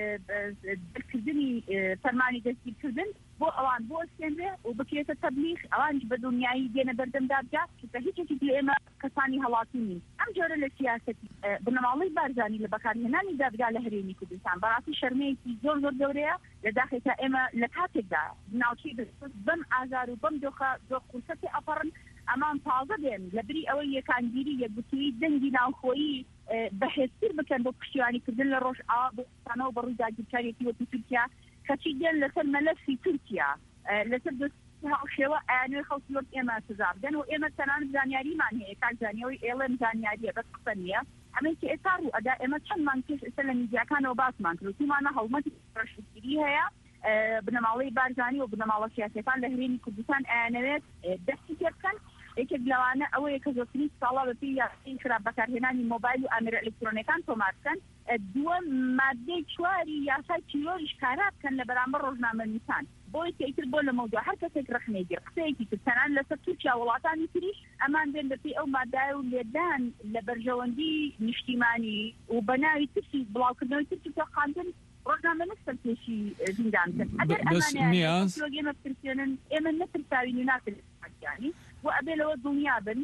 دەرکردنی فەرمانی دەستگیرکردن بۆ ئەوان بۆ سێنرێ و بکرێتە تەبلیغ ئەوانش بە دنیایی دێنە بەردەم دادگا کە هیچێکی لە ئێمە کەسانی هەڵاتی نین ئەم جۆرە لە سیاسەتی بنەماڵەی بارزانی لە بەکارهێنانی دادگا لە هەرێمی کوردستان بەڕاستی شەرمەیەکی زۆر گەورەیە لە داخێکە ئێمە لە کاتێکدا ناوچەی بەم ئازار و بەم دۆخە قورسەتی ئەپەڕن ئەمان تازە بێن لە بری ئەوەی یەکانگیری یەکگوتووی دەنگی ناوخۆیی بەهێزتر بکەن بۆ پشتیوانیکردن لە ڕۆژ ئاوا بۆستانەوە بە ڕووی داگیرکاریەتی وەکو تورکیا کەچی دێن لەسەر مەلەفی تورکیا لەسەر هاوشێوە ئەیانوێ خەڵکی وەک ئێمە سزا بدەن و ئێمە تەنانەت زانیاریمان هەیە کاک زانیەوەی ئێڵێم زانیاریە بەس قسە نییە ئەمەیەکی ئێستا ڕوو ئەدا ئێمە چەندمان پێش ئێستا لە میدیاکانەوە باسمان کرد وتیمانە هەڵمەتی ڕەشتگیری هەیە بنەماڵەی بارزانی و بنەماڵە سیاسەکان لە هەرێمی کوردستان ئەیانەوێت دەستی پێ بکەن یەکێک لەوانە ئەوەیە کە زۆرترین ساڵا بەپێی یاسای خراپ بەکارهێنانی مۆبایل و ئامێرە ئەلکترۆنیەکان تۆمار بکەن دووەم مادەی چواری یاسای چیرۆریش کارا بکەن لە بەرامبەر ڕۆژنامەنووسان بۆی کەیتر بۆ لە مەوضوع هەر کەسێک ڕخنێگیر قسەیەکی تر تەنان لەسەر تورکیا وڵاتانی تریش ئەمان بێن بەپێی ئەو مادای و لێدان لە بەرژەوەندی نیشتیمانی و بەناوی ترسی بڵاوکردنەوەی ترسی تەقاندن ڕۆژنامەنووس سەرکێشی زیندان کرد ئەگەر ئەمانە پرسیێنن ئێمە نەپرساوین و ناکردیانی و ئەبێ لەوە دڵنیا بن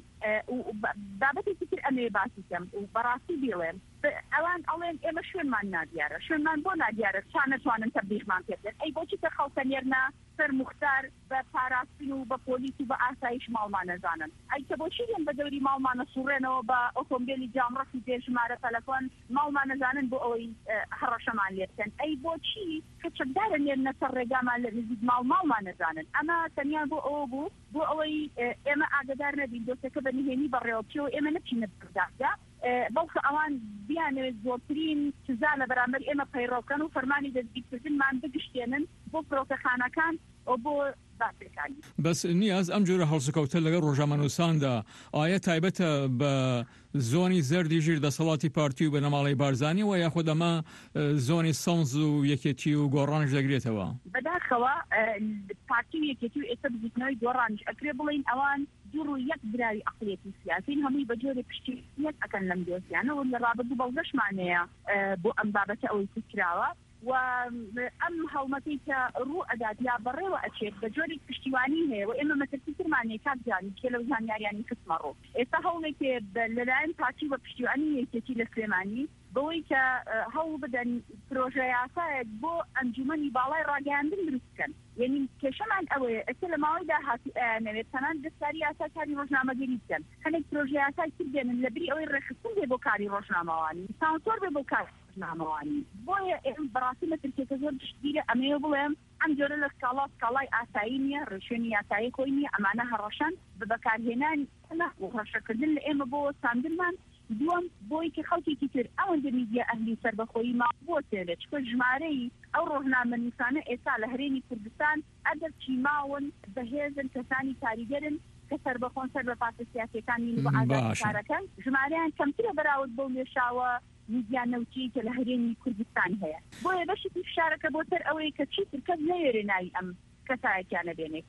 بابەتێکی تر ئەمێ باسی کەم و بەڕاستی بێڵێن ئەوان ئەڵێن ئێمە شوێنمان نادیارە شوێنمان بۆ نادیارە چا نەتوانن تەبلیغمان پێ بکەن ئەی بۆچی کە خەڵکە نێرنا سەر موختار بە پاراستن و بە پۆلیس و بە ئاسایش ماڵمان نەزانن ئەی کە بۆچی دێن بە دەوری ماڵمانە سوڕێنەوە بە ئۆتۆمبیلی جامڕەتی دێژمارە تەلەفۆن ماڵمان نەزانن بۆ ئەوەی هەڕەشەمان لێ بکەن ئەی بۆچی کە چەکدارە نێرنە سەر ڕێگامان لە نزیک ماڵمان نەزانن ئەمە تەنیا بۆ ئەوە بوو بۆ ئەوەی ئێمە ئاگدار نەبین دۆستەکە بە نهێنی بەڕێوە بچێەوە ئێمە نەچینە بردادا بەڵکە ئەوان بیانەوێت زۆرترین سزا لە بەرامبەر ئێمە پەیڕۆکەن و فەرمانی دەستگیرکردنمان بگشتێنن بۆ فڕۆکەخانەکان و بۆ باسەکانی. بەس نیاز ئەم جۆرە هەڵسوکەوتە لەگەڵ ڕۆژنامەنووساندا ئایا تایبەتە بە زۆنی زەردی ژیر دەسەڵاتی پارتی و بەنەماڵی بارزانانی و یاخود ئەمە زۆنی سەنز و یەکێتی و گۆڕانش دەگرێتەوە؟ بەداخەوە پارتی و یەکێتی و ئێستا بزیتنەوەی گۆڕانش ئەکرێ بڵین ئەوان دوڕ و یەک براوی ئەقلێتی سیاسین هەمووی بە جۆرە پشتیوانیەک ئەکەن لەم دۆسیانەوە لە ڕابردوو بەڵگەشمانەیە بۆ ئەم بابەتە ئەوەی کراوە و ئەم هەڵمەتی کە ڕوو ئەدات یا بەڕێوە ئەچێت بە جۆری پشتیوانی هەیە و ئێمە مەترسیترمانێ کاتجانی کێ لەو زانیاریانی کەسمەڕۆ ئێستا هەوڵێکێ لەلایەن پارتی بە پشتیوانی یەکێتی لە سلێمانی بەوەی کە هەوڵ بدەن پرۆژە یاسایەک بۆ ئەنجومەنی باڵای ڕاگەیاندن دروست بکەن یعنی کێشەمان ئەوەیە ئێستا لە ماوەی داهاتی ئەیانەوێت تەنان دەستکاری یاساکاری ڕۆژنامەگەری بکەن هەندێک پرۆژە یاسای تر بێنن لەبری ئەوەی ڕێخستن بێ بۆ کاری ڕۆژنامەوانی سانسۆر بێ بۆ کاری ڕۆژنامەوانی بۆیە ئێمە بەڕاستی مەترسێکە زۆر پشتگیرە ئەمەیە بڵێم ئەم جۆرە لە سکاڵای ئاسایی نییە ڕێشوێنی یاسایی خۆی نییە ئەمانە هەڕەشەن بە بەکارهێنان و هەڕشەکردن لە ئێمە بۆ ساندنمان دووەم بۆی کە خەڵکێکی تر ئەوەندە میدیا ئەهلی سەربەخۆیی ما بۆ تێرێت چکە ژمارەی ئەو ڕۆژنامەنووسانە ئێستا لە هەرێمی کوردستان ئەگەر چیماون بەهێزن کەسانی کاریگەرن کە سەربەخۆن سەر بە پاسە سیاسەکانی بە ئازادکارەکەن ژمارەیان کەمترە بەراورد بەو لێشاوە میدیا نەوتی کە لە هەرێمی کوردستان هەیە بۆیە بەشی فشارەکە بۆ تەر ئەوەی کە چیتر کەس نەوێرێ ناوی ئەم کەسایەتیانە بێنێت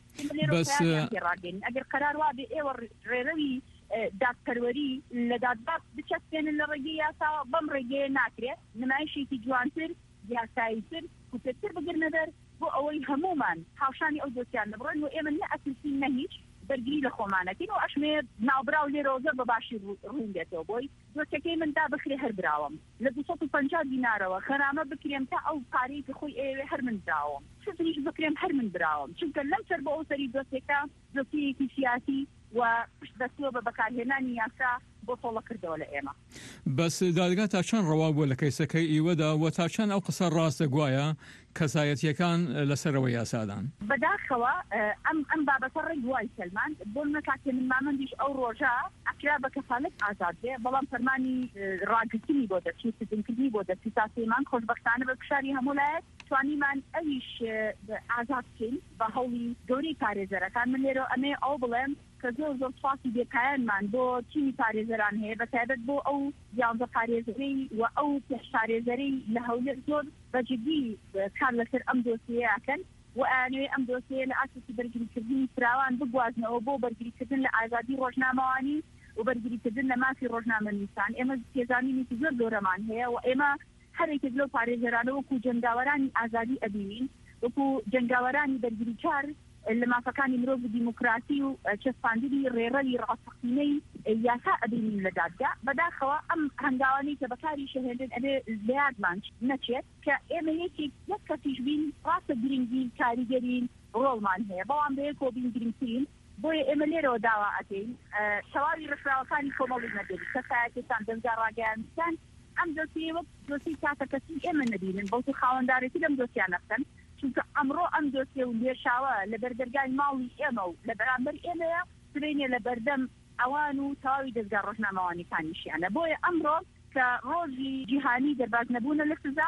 ئەگەر قەرار وا بێ ئێوە ڕێرەوی دادپەروەری لە دادگات بچەسپێنن لە ڕێگەی یاساوە بەم ڕێگەیە ناکرێت نمایشێکی جوانتر یاساییتر کوترتر بگرنە دەر بۆ ئەوەی هەمومان هاوشانی ئەو دۆسیان نەبڕێن و ئێمە نە ئەسیسی نە هیچ بەرگری لە خۆمانەکەین و ئەشمێ ناوبراو لێرۆزە بە باشی ڕوون دێتەوە بۆی دۆسەکەی مندا بخرێ هەر براوم لە 250 دینارەوە خەرامە بکرێم تا ئەو پارەی کە خۆی ئێوێ هەر من داوم چتریش بکرێم هەر من براوم چونکە لەم سەر بە ئەو سەری دۆسێکە دۆسیەکی سیاسی و پشت بەستووە بە بەکارهێنانی یاسا بۆ تۆڵە کردەوە لە ئێمە بەس دادگا تا چەند ڕەوا بووە لە کەیسەکەی ئیوەدا و تا چەند ئەو قسە ڕاستە گوایە کەسایەتیەکان لەسەرەوە یاسادان بەداخەوە ئەم بابەتە ڕێی دوای سلمان بۆ منە کاتێ من مامەندیش ئەو ڕۆژە ئەکرا بە کەفالەت ئازاد بێ بەڵام فەرمانی ڕاگرتنی بۆ دەچی سزمکردنی بۆ دەچی تا سلێمان خۆشبەختانە بە پشاری هەموو لایەک توانیمان ئەویش ئازاد بکەین بە هەوڵی گەورەی پارێزەرەکان من لێرە ئەمێ ئەو بڵێم کە زۆر زۆر سواسی بێکایانمان بۆ تیمی پارێزەران هەیە بەتایبەت بۆ ئەو یانزە پارێزەرەی و ئەو پێش پارێزەرەی لە هەولێر زۆر بەجددی کار لەسەر ئەم دۆسیەکەن و ئەوانەوێ ئەم دۆسیە لە ئاساسی بەرگریکردنی فراوان بگوازنەوە بۆ بەرگریکردن لە ئازادی ڕۆژنامەوانی و بەرگریکردن لە مافی ڕۆژنامەنووسان ئێمە تێزانینی زۆر گەورەمان هەیە و ئێمە هەرێکێک لەو پارێزەرانە وەکو جەنگاوەرانی ئازادی ئەبینین وەکو جەنگاوەرانی بەرگریکار لە مافەکانی مرۆڤ دیموکراسی و چەسپاندنی ڕێڕەوی ڕاستەقینەی یاسا ئەبینین لە دادگا بەداخەوە ئەم هەنگاوانەی کە بەکاری شەهێنن ئەبێ لە یادمان نەچێت کە ئێمە یەک کەسیش بین ڕاستە گرنگی کاریگەرین ڕۆڵمان هەیە بەڵام بەیە کۆبین گرنگترین بۆیە ئێمە لێرەوە داوا ئەکەین تەواوی ڕێکخراوەکانی کۆمەڵی نەبێت کەسایەتیان دەنگا ڕاگەیاندان ئەم دۆسیە وەک دۆسی کاتە کەسی ئێمە نەبینن بەڵکو خاوەندارێتی لەم دۆسیان نەبکەن چونکە ئەمڕۆ ئەم دۆسیە و لێشاوە لە بەردەرگای ماڵی ئێمە و لە بەرامبەر ئێمەیە سبێنێ لە بەردەم ئەوان و تەواوی دەستگا ڕۆژنامەوانیەکانیشیانە بۆیە ئەمڕۆ کە ڕۆژی جیهانی دەرباز نەبوونە لە سزا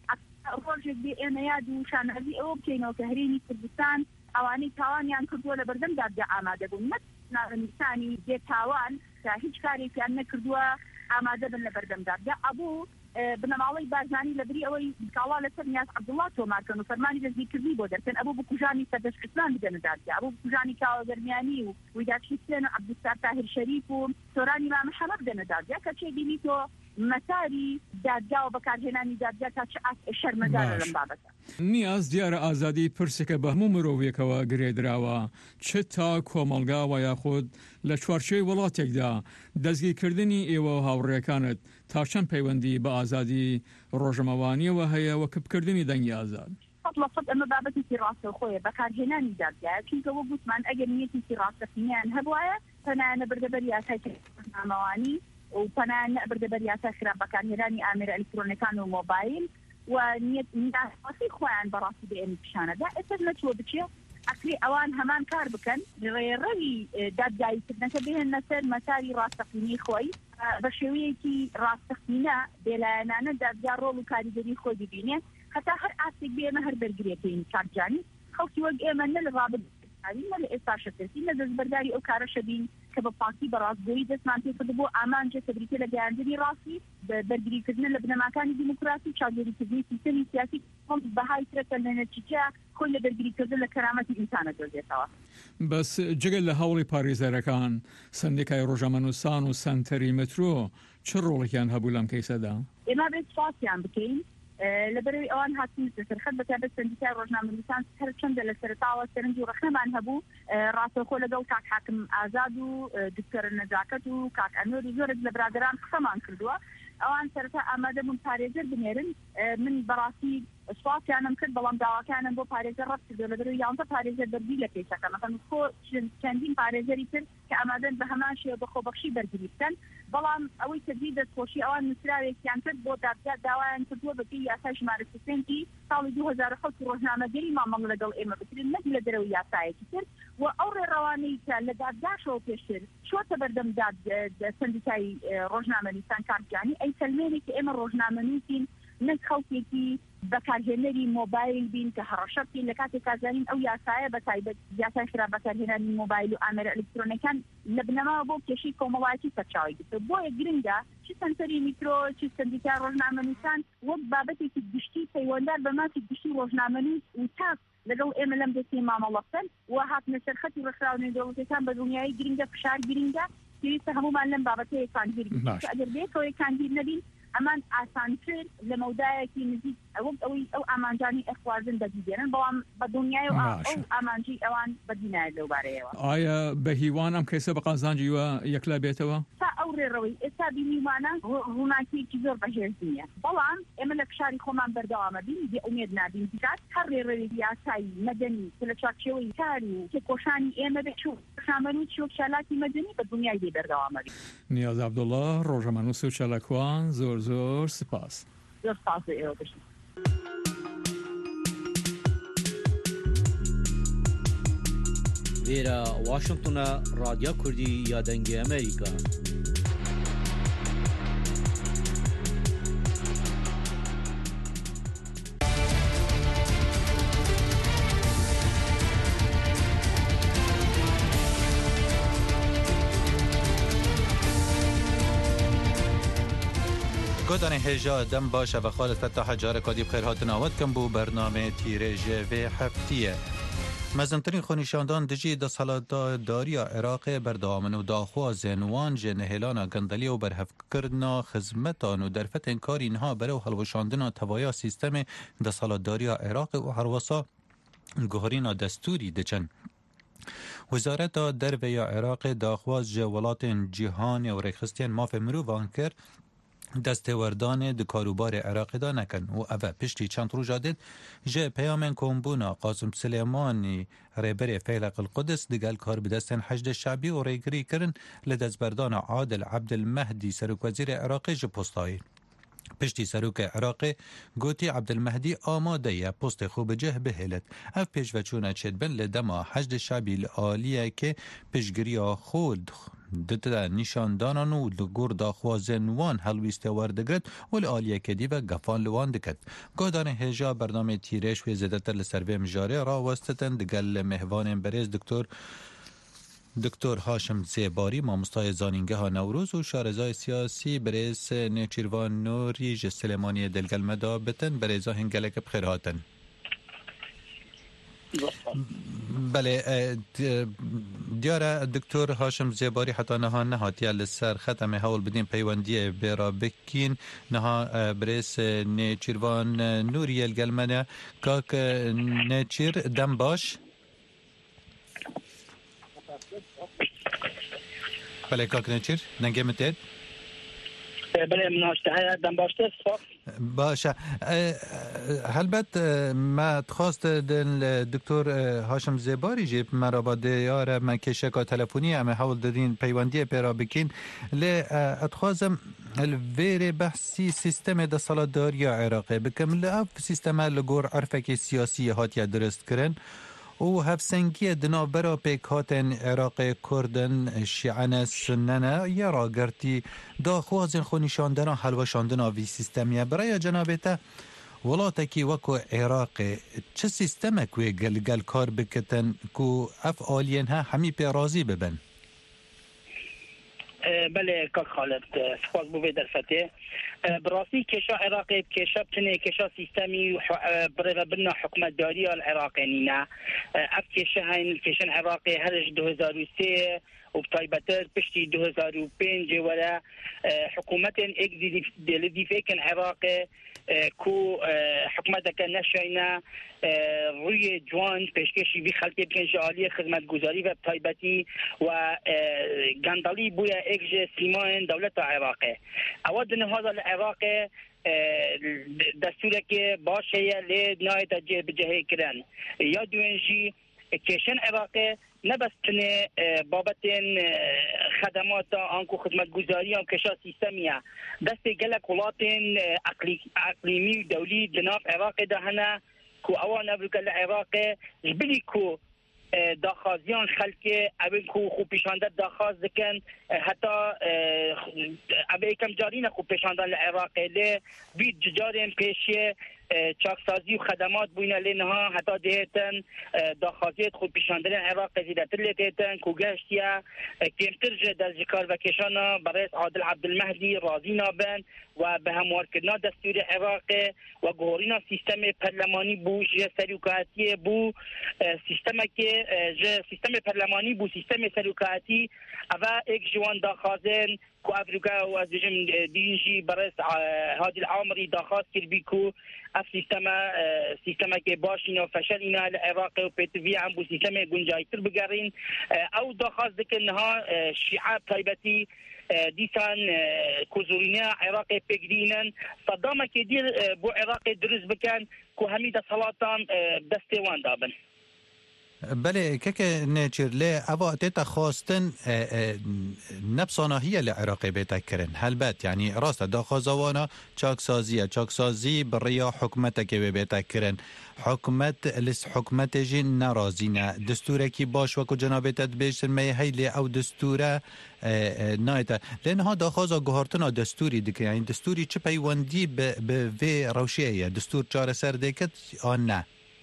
ڕۆژێک بێ ئێمە یاد و شانازی ئەوە بکەینەوە کە هەرێمی کوردستان ئەوانەی تاوانیان کردووە لە بەردەم دادگا ئامادە بوون ناوەنووسانی بێتاوان کە هیچ کارێکیان نەکردووە ئامادە بن لە بەردەم دادگا ئەبوو بنەماڵەی بارزانانی لەبری ئەوەی کاڵا لەسەر نیاز عەبدوڵڵا تۆمارکەن و فەرمانی دەستگیرکردنی بۆ دەرکەن ئەبوو بکوژانی سەردەشتکردان بدەنە دادگا ئەبوو بکوژانی کاوە گەرمیانی و ویداچیستێن و عەبدولستار تاهیر شەریف و سۆرانی مام محەممەد بدەنە دادگا کە چێ بینی تۆ مەساری دادگا و بەکارهێنانی دادگا تا چه شەرمەزارە لەم بابەتە نیاز دیارە ئازادی پرسێکە بە هەموو مرۆڤێکەوە گرێدراوە چ تا کۆمەڵگاوە یاخود لە چوارچێوەی وڵاتێکدا دەستگیرکردنی ئێوە و هاوڕێیەکانت تا چەند پەیوەندی بە ئازادی ڕۆژنامەوانیەوە هەیە و کەپکردنی دەنگی ئازاد لەفت ئەمە بابەتێکی ڕاستە خۆیە بەکارهێنانی دادگایە چونکەوە گوتمان ئەگەر نیەتێکی ڕاستەقینەیان هەبوایە تەنانە بەردەبەر یاسای ڕۆژنامەوانی و پەنان بەردەبەر یاسا خراپ بەکارهێنانی ئامێرە ئەلکترۆنیەکان و مۆبایل و نیەتی خۆیان بەڕاستی بە ئێمە پیشانەدا ئێستا نەچوە بچێ ئەکری ئەوان هەمان کار بکەن ڕێڕەوی دادگاییکردنەکە بهێنە سەر مەساری ڕاستەقینەی خۆی بە شێوەیەکی ڕاستەقینە بێلایەنانە دادگا ڕۆڵ و کاریگەری خۆی ببینێ حتى هر عسك بيما هر برجريتين كارجاني خوتي وق إيما نلغاب نه ئێستا شەکەسی نە دەستبەرداری ئەو کارەشە بین کە بە پاکی بەڕاستگۆیی دەستمان پێکرد بۆ ئامانجە تەبریکە لە گەیاندنی ڕاستی بەرگریکردن لە بنەماکانی دیموکراسی چاودێریکردنی سیستەمی سیاسی بەهای ترەکە لە نەتیجە خۆی لە بەرگریکردن لە کەرامەتی ئینسانە دۆزێتەوە. بەس جگەل لە هەوڵی پارێزەرەکان سندیکای ڕۆژەمەنووسان و سنتەری مترۆ چ ڕۆڵێکیان هەبوو لەم کەیسەدا؟ ئێمە بێت سپاسیان بکەین لەبەرەوەی ئەوان هاتوون سەرخەت بەتابەت سندیکای ڕۆژنامەنووسان هەر چەندە لە سەرتاوە سەرنجی و ڕەخنەمان هەبوو ڕاستەوخۆ لەگەڵ کاک حاکم ئازاد و دکتۆر نەزاکەت و کاک ئەنوەری زۆرێک لە برادران قسەمان کردووە ئەوان سەرەتا ئامادە بوون پارێزەر بنێرن من بەڕاستی سواسیانم کرد بەڵام داواکانم بۆ پارێزەر ڕەت کردو لەبەرەوەی 11 پارێزەر بەرگری لە کەیسەکە مەسەڵەن خۆ چەندین پارێزەری تر کە ئامادەن بە هەمان شێوە بە خۆبەخشی بەرگری بکەن بەڵام ئەوەی تەجدید دەستخۆشی ئەوان نووسراوێکیان کرد بۆ دادگا داوایان کردووە بەپێی یاسای ژمارە 3 ساڵی 2007 ڕۆژنامەگەری مامەڵ لەگەڵ ئێمە بکرێن نەک لە دەرەوەی یاسایەکی تر و ئەو ڕێڕەوانەی کە لە دادگاشەوە پێشتر چۆتە بەردەم سندیکای ڕۆژنامەنووسان کارگیانی ئەی سەلمێنێکی ئێمە ڕۆژنامەنووسین نەک خەڵکێکی بەکارهێنەری مۆبایل بین کە هەڕەشە بکەین لە کاتێک کازانین ئەو یاسایە بەتایبەت یاسای خرا بەکارهێنانی مۆبایل و ئامێرە ئەلکترۆنیەکان لە بنەماوە بۆ کێشەی کۆمەڵایەتی سەرچاوی گرتووە بۆیە گرنگە چ سەنتەری میترۆ چ سندیکای ڕۆژنامەنووسان وەک بابەتێکی گشتی پەیوەنددار بە ماسی گشتی ڕۆژنامەنووس و تاک لەگەڵ ئێمە لەم دەستی مامەڵە بکەن و هاتنە سەرخەتی ڕێکخراونەی دەوڵەتەکان بە دڵنیایی گرنگە فشار گرنگە پێویستە هەموومان لەم بابەتەیە کانگیر بین ئەگەر بێتەوەی کانگیر نەبین ئەمان ئاسانتر لە مەودایەکی نزیک ئەوەی ئەو ئامانجانی ئەخوازن بەدیدێنن بەڵام بە دنیای و ئەو ئامانجی ئەوان بەدینایە لەوبارەیەوە. ئایا بە هیوان ئەم کەیسە بە قازانجیوە یەکلا بێتەوە؟ تا ئەو ڕێڕەوەی ئێستا بینیمانە ڕووناکیەکی زۆر بەهێز نییە بەڵام ئێمە لە پشاری خۆمان بەردەوامە بین بێئومێد نابین دیکات هەر ڕێڕەوەی یاسایی مەدەنی لە چاکشێوەی کاری و تێکۆشانی ئێمە بێت و ڕۆژنامەنووس و چالاکی مەدەنی بە دنیای بێ بەردەوامە بین. نیاز عەبدوڵڵا ڕۆژنامەنووس و چالاکوان زۆر زۆر سپاس. زۆر سپاس ئێوە بشن. وێرە واشنگتنە رادیۆ کوردی یا دەنگی ئەمریکا. گودان هجا دم باشه و خالد فتح جار کادی بخیر هاتن آواد کم بو برنامه تیرژ و هفتیه مزنترین خونیشاندان دجی دا سالات داریا عراق بردامن و داخوازن وان جنهلانا گندلی و برهف کردنا خزمتان و درفت انکار اینها برای حلوشاندنا توایا سیستم دا سالات داریا عراق و حرواسا گوهرینا دستوری دچن. وزارت دروی عراق داخواز جولات جهان و ریخستین ماف مروفان کرد دستوردان دکاروبار عراق دا نکن و اوه پشتی چند رو جادید جه پیامن کمبونا قاسم سلیمانی ریبر فیلق القدس دگل کار بدستن حشد شعبی و ریگری کرن لدزبردان عادل عبدالمهدی سروک وزیر عراق جه پستایی. پشتی سروک عراق گوتی عبدالمهدی آماده یا پست خوب جه بهلت اف پیش و چونه چید بن لدما حشد شعبی العالیه که پیشگیری خود دتا نشاندانان و لگور داخوازن وان هلویست وردگرد و العالیه کدی و گفان لوان دکد. گادان هجا برنامه تیرش و زدتر لسروه مجاره را وستتن دگل مهوان بریز دکتر هاشم زیباری مامستای زانینگه ها نوروز و شارزای سیاسی بریز نیچیروان نوری جسلمانی دلگل مدا بتن بریزا هنگلک بخیر هاتن. بله دیاره دکتر هاشم زیباری حتی نها نهاتیه لسر ختم حول بدین پیوندی بیرا بکین نها بریس نیچیروان نوری الگلمنه کاک نیچیر دم باش بله کاک نیچیر نگه متید بله مناشته دم باشته باشه البته ما خواست دکتر هاشم زیباری جیب مرا با دیار من که شکا تلفنی همه حول دادین پیوندی پیرا بکین لی اتخوازم الویر بحثی سیستم دا سالاداری عراقی بکم لاف سیستم لگور عرفک سیاسی هاتیا درست کرن او هفسنگی دنابرا پیکاتن عراق کردن شیعان سننه یا راگرتی دا خوازن خونیشاندن و حلوشاندن وی سیستمیه برای جنابتا وڵاتێکی وەکو عێراقێ چ سیستەمێک گەل کار بکەن کو ئەف ئالیێنها هەمی پێڕازی ببن؟ بله کاک خالد سپاس بو به درفته براسي كيشا عراقي كيشا بتني كيشا سيستمي برغ بنا حكومة دارية العراقيين اف كيشا هاين الكيشا العراقي هرج 2003 وبطيبتر بشتي 2005 ولا حكومة اكدي فيك العراقي كو حكومة كان نشينا روی جوان پیشکشی بی خلقی بکن جالی خدمت گذاری و طیبتی و گندالی بویا اکج سیمان دولت عراقه اود نهضا العراق دستوره که باشه لی نایت بجهه کرن یا دوینجی کشن عراقه نبستنه بابتن خدمات آنکو خدمت گذاری آن کشا سیستمیه دست گلک ولاتن اقلیمی و دولی دناف عراق دهنه کو اوان افریقا العراق جبلی کو داخازیان خلک اوین کو خوب پیشانده داخاز دکن حتی اوی کم جارین خوب پیشانده العراق لی بید ججارین پیشی چاکسازی و خدمات بوینه لینها حتی دیتن داخازیت خوب پیشانده العراق زیدتر لیتن کو گشتیا کمتر جدل جکار و کشانا برایس عادل عبدالمهدی راضی نابن و به هموار کردنا دستور عراق و گورینا سیستم پرلمانی بو سلوکاتی بو سیستم که سیستم پرلمانی بو سیستم سلوکاتی اوا ایک جوان داخازن کو افریقا و از دینجی برایس هادی العامری داخاز کرد کو اف سیستم که باشین و فشل اینا العراق و پیتوی هم بو سیستم گنجایتر بگرین او داخاز دکنها شیعه طیبتی دیسان کوزورینه عراق پیگرینن صدامه که دیر بو عراق درست بکن که همیده صلاتان دستوان دابن بله که نچر لی اوا تیتا خواستن نفسانا هي العراقي بيتكرن هلبت يعني راست داخازوانا چاکسازی بریا حکومت که بيتكرن حکومت جن نرازینا دستوره کی باش وکو جنابت بیشتر می هیلی او دستوره نایتا لانها داخازا گهارتنا دستوری دیگه یعنی دستوری چه پیوندی به وی روشیه دستور چاره سر دیکت آن نه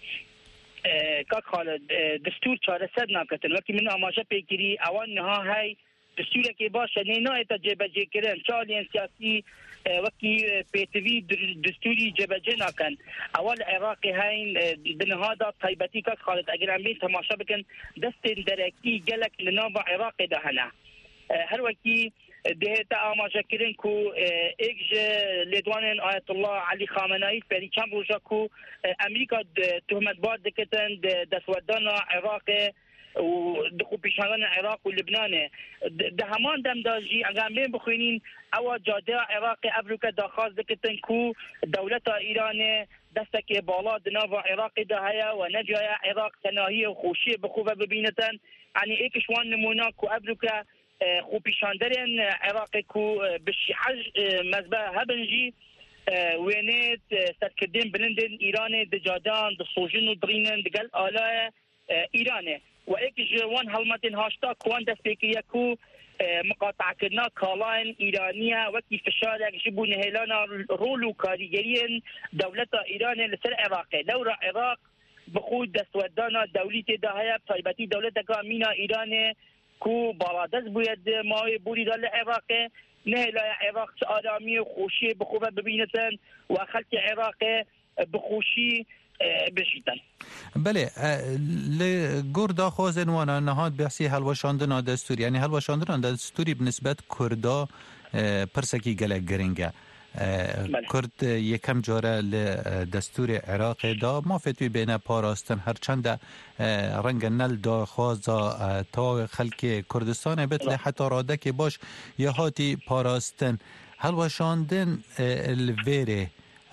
کاک خالد دستور چاره سر نکتن وقتی من آماجه پیگیری اوان نها های دستوره که باشه نه تا جبهه کردن چالین سیاسی وقتی پیتوی دستوری جبهه نکن اول عراقی هاین بنهادا طیبتی کاک خالد اگر هم بین تماشا بکن دست درکی گلک لنابا عراقی دهنه هر وقتی دهت آماجه کردن کو ایک لیدوان آیت الله علی خامنه‌ای پری چند روزا کو امریکا تهمت باد دکتن دستودان عراق و دخو پیشانان عراق و لبنان ده همان دم داجی اگر بین بخوینین او جاده عراق افریقا داخاز دکتن کو دولت ایران دستک بالا دناو عراق دهیا و نجای عراق تناهی و خوشی بخوبه ببینتن یعنی ایکشوان نمونه کو افریقا خو پیشاندرین عراق کو بشی حج مذبه هبنجی وینت سرکردین بلندن ایران دجادان دسوجن و درینن دگل آلای ایرانه و ایک جوان حلمتین هاشتا کوان دست بکریه کو مقاطع کردنا کالاین ایرانیه وکی فشارک جبو نهیلانا رول و کاریگرین دولت ایران لسر عراقه دور عراق بخود دستودانا دولیت دهیا طیبتی دولت کامینا ایرانه کو بالادز باید مای بوری دال عراق نه لا عراق آرامی و خوشی بخوبه ببینتن و خلق عراق بخوشی بشیدن بله لگور داخوازن وانا نهاد بحثی هلوشاندن دستوری یعنی هلوشاندن دستوری بنسبت کردا پرسکی گلک گرنگه کرد یکم جاره لدستور عراق دا ما فتوی بین پاراستن هرچند رنگ نل دا خوازا تا خلق کردستان بتله حتی راده که باش یا هاتی پاراستن هلوشاندن الویره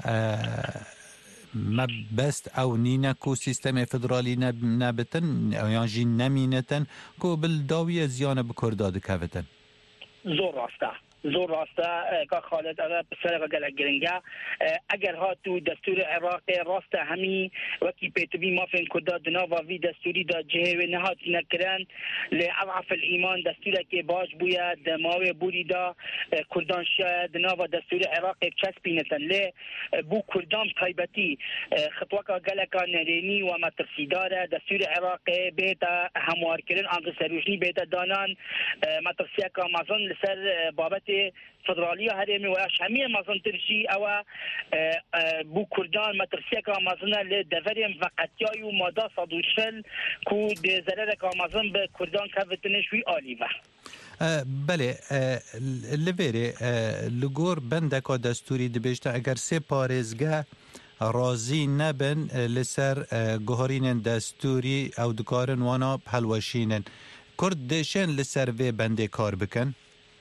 مبست او نینکو سیستم فدرالی نبتن یا جین نمینتن کو بالداوی زیان بکرداد کوتن زور راسته زور راسته که خالد اگر بسرقه گلک گرنگه اگر ها تو دستور عراق راسته همی وکی پیتبی ما فین کدا دنا و وی دستوری دا جهه و نهات نکرن لعضعف الایمان دستوره که باش بویا دماوی بوری دا کردان شاید دنا و دستور عراق چسب بینتن لی بو کردان تایبتی خطوه که گلک نرینی و مترسی داره دستور عراق بیتا هموار کرن آنگه سروشنی بیتا دانان مترسیه که مازن لسر بابت فدرالی هرمی و شمی مازن ترشی او بو کردان مترسیه که مازن لدوریم وقتیای و مادا صدوشل که ضرر که مازن به کردان کفتنشوی آلی و بله لبیره لگور بندکا دستوری دبیشتا اگر سه پارزگه رازی نبن لسر گوهرین دستوری او دکارن وانا پلوشینن کرد دشن لسر وی بنده کار بکن؟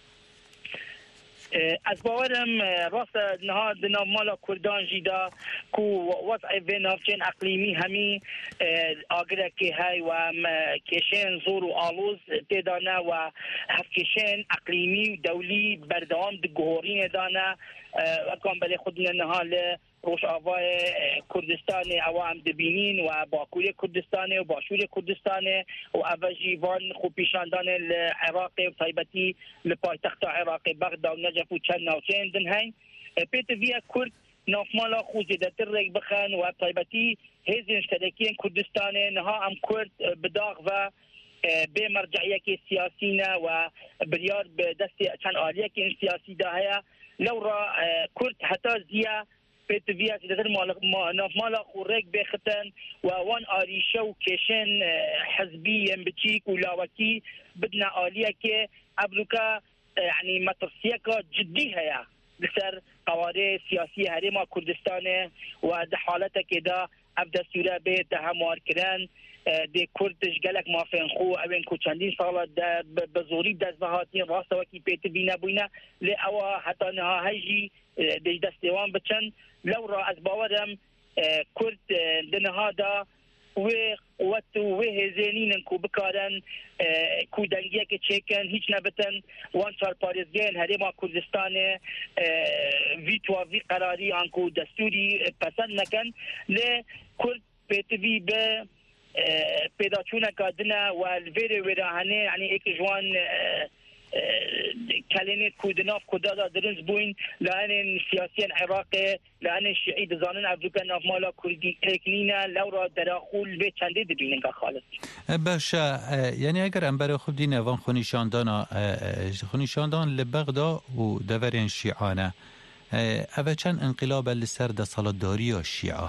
از باورم راست نها دناو مالا کردان جیدا کو وضع و نافچین اقلیمی همی آگره که های و کشین زور و آلوز تیدانه و هفکشین اقلیمی و دولی بردوام دگوهورین دانه وکان بلی خودن نها روش آوای کردستان عوام دبینین و باکوی کردستان و باشور کردستان و اوجی وان خوب پیشاندان العراق و طیبتی لپایتخت عراق بغداد و نجف و چند ناوچین دن هین پیت ویا کرد نافمالا خوزیدتر ریک بخن و طیبتی هزین اشتراکین کردستان نها ام کرد بداغ و به مرجعیه که سیاسی نه و بریار به دست چند آلیه که سیاسی ده هیا لو را کرد حتی زیه بيتفيات إذا مالا خوريك بختن ووان آريشة وكيشن حزبيا بتشيك ولاوكي بدنا آلية كي أبلوكا يعني مترسيكا جديها يا لسر قواري سياسية هريما كردستان وده حالتها كده أبدا سورة بيت هموار كران دي كردش قالك ما فين خو اوين كو چندين سالا بزوري دست بهاتين راستا وكي بيت بينا بوينا لأوا حتى نها هايجي دي دستيوان بچن لو را از باورم کرد دنها دا و قوت و هزینین کو بکارن کو دنگیه که چکن هیچ نبتن وان چار پارزگین هریما کردستان ویتوا وی قراری آنکو دستوری پسند نکن لی کرد پیتوی به پیدا چونه کادنه و الویر ویراهنه یعنی ایک جوان كلمة كودناف كودادا درنز بوين لأن سياسيا عراقي لأن الشيعي دزانن أفريقيا ناف مالا كردي كلينا لورا دراخول به چنده دبینن که خالص باشه یعنی اگر انبر خوب دین اوان خونیشاندان لبغدا و دورین شیعانه اوه چند انقلاب لسر ده سالداری یا شیعه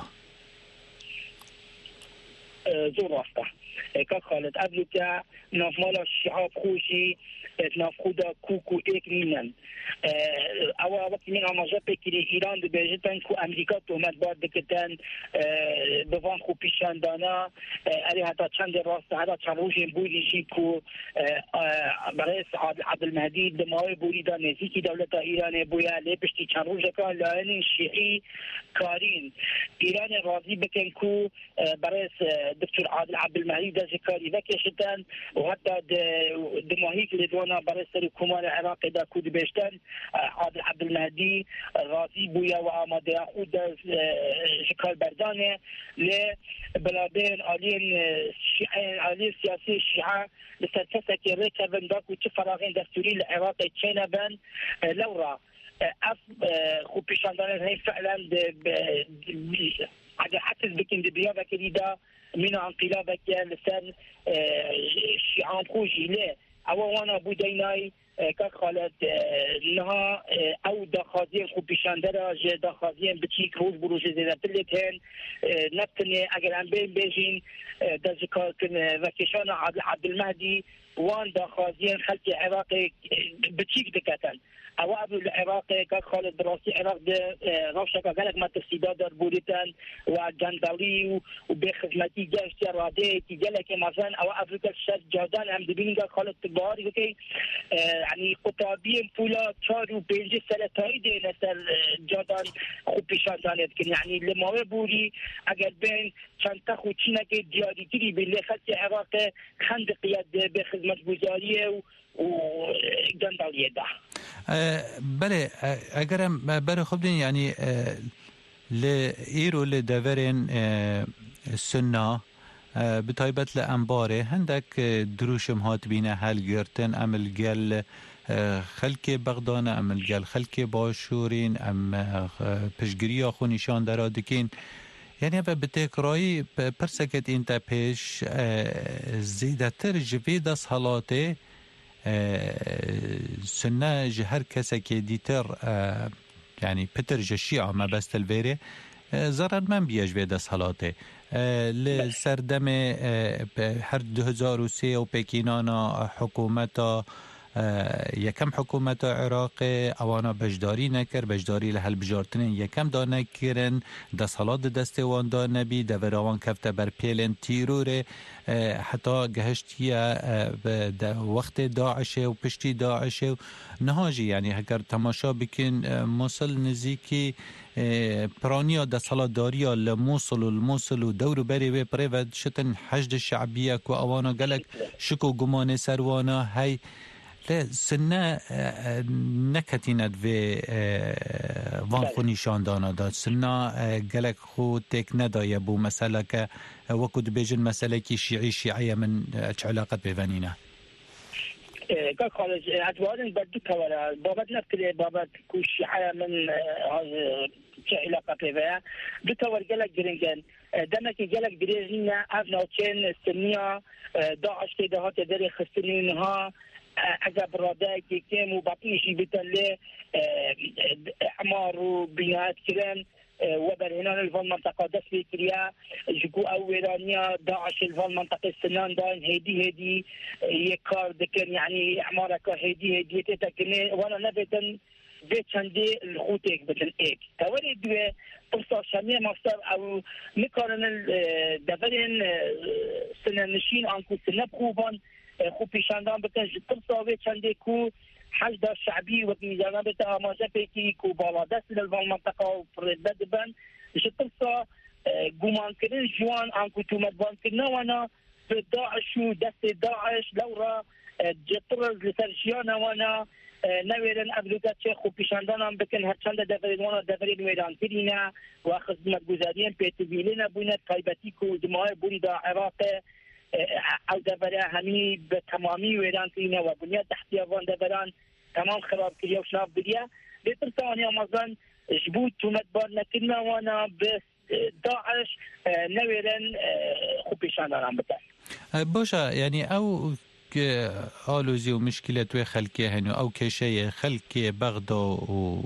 زور راسته که خالد أفريقيا ناف مالا شیعه خوشی اتناف خودا کوکو ایک نینن او وقتی من آماجه پیکری ایران دو بیجتن که امریکا تومت باد دکتن بوان خوب پیشاندانا اری حتی چند راست حتی چند روشن بودی شید که برای عبدالمهدی دماغ بودی دا نزیکی دولت ایران بویا لی پشتی چند روش کان لعن شیعی کارین ایران راضی بکن که برای دکتر عبدالمهدی دا زکاری بکشتن و حتی دماغی که لدوانا برای سر کمار عراق دا کود بیشتن عبدالمهدی راضی بویا و آماده خود شکال بردانه لی بلابین آلین سیاسی شیعه لسر کسا که ریکا بنداکو چه فراغین دستوری لعراق چینا بن لورا اف خوب پیشاندانه هی فعلا اگر حتز بکن دبیا بکری دا من انقلابك لسان شيعان خوشي ليه او وانا بوديناي كخالد لها او دخازين خوب بشاندرا جه دخازين بتشيك روز بروج زينتلت هن نبتني اگر هم بين بيجين دزكار كن وكشان عبد المهدي وان دخازين خلق عراقي بتشيك دكتن او ابو العراق كخالد براسي عراق روشك قالك ما تفسيدات در بودتن وجندالي وبخدمتي جاشتي رادي كي قالك مثلا او افريقيا الشرق جادان هم دبين خالد تباري كي يعني قطابين فولا 4 و 5 سنه تايدي نسل جادان خوب پیشاندانت کن يعني لما بوري اگر بين چند تا خوچینه که دیاری گیری به خلق عراق خندقیت به خدمت خدمتگزاری و گندالیه ده. بله اگرم برای خود یعنی لإيرو لدورين سنة بتايبت لأنباري هندك دروشم هات بينا هالجرتن أمل جل خلك بغدان أمل جل خلك باشورين أم پشگریا خونیشان درادکین یعنی اوه بتکرایی پرسکت اینتا پیش زیدتر جوید از حالاته سنة جهر كسك ديتر يعني بتر جشيعة ما بس الفيري زرد من بيج بيد صلاته لسردم هر 2003 و بكينانا حكومتا یکم حکومت عراق اوانا بجداری نکر بجداری لحل بجارتنین یکم دا نکرن دست حالات دست وان دا نبی دوراوان کفته بر پیلن تیرور حتی گهشتی وقت داعش و پشتی داعش و نهاجی یعنی اگر تماشا بکن موصل نزیکی پرانیا دست حالات داریا لموصل و دور بری و پریود شتن حشد شعبیه که اوانا گلک شکو گمان سروانا هی سنه نکتیند و وان خونی شاندانا داد سنه گلک خود تک ندایه بو مسئله که وکود بیجن مسئله که شیعیه من چه علاقت بفنینه که خالج اتوارن بدو کوره بابت نفکره بابت که شیعیه من چه علاقت بفنینه دو کور گلک گرنگن دمکی گلک گریزنینه اف نوچین سنیا داعش که دهات داری خستنینها اگر براده که کم و باقیشی بتله اعمار و بنیاد کرن و بر هنان الفال منطقه دست بکریا جگو او ایرانیا داعش الفال منطقه سنان داین هیدی یک کار دکن یعنی اعمارا که هیدی تتکنه وانا نبتن به چنده الخوت ایک بتن ایک توری دوه پرسا شمیه مستر او نکارن دورین سننشین آنکو سنب خوبان خوب پیشاندان بکن جتر صاوه چنده کو حشد شعبی و میزانه بتا آماجه پیکی کو بالا دست للوان منطقه و پرده دبن جتر صا گمان کرن جوان آنکو تومت بان کرن وانا داعش و دست داعش لورا جتر لسرشیان وانا نویرن ابلوگت چه خوب پیشاندان هم بکن هر چند دفرین وانا دفرین ویران کرینه و خدمت گذارین پیتویلین بوینه تایبتی کو جماعه بوری دا عراق او دبره همی به تمامی ویران کرینه و بنیاد تحتی وان دبران تمام خراب کریه و شناف بریه بیتر ثانیه مازن جبود تومت بار نکرنه وانا به داعش نویرن خوب پیشاندان هم بکن باشه یعنی او که آلوزی و مشکلات و خلقی هنو او کشه خلقی بغدا و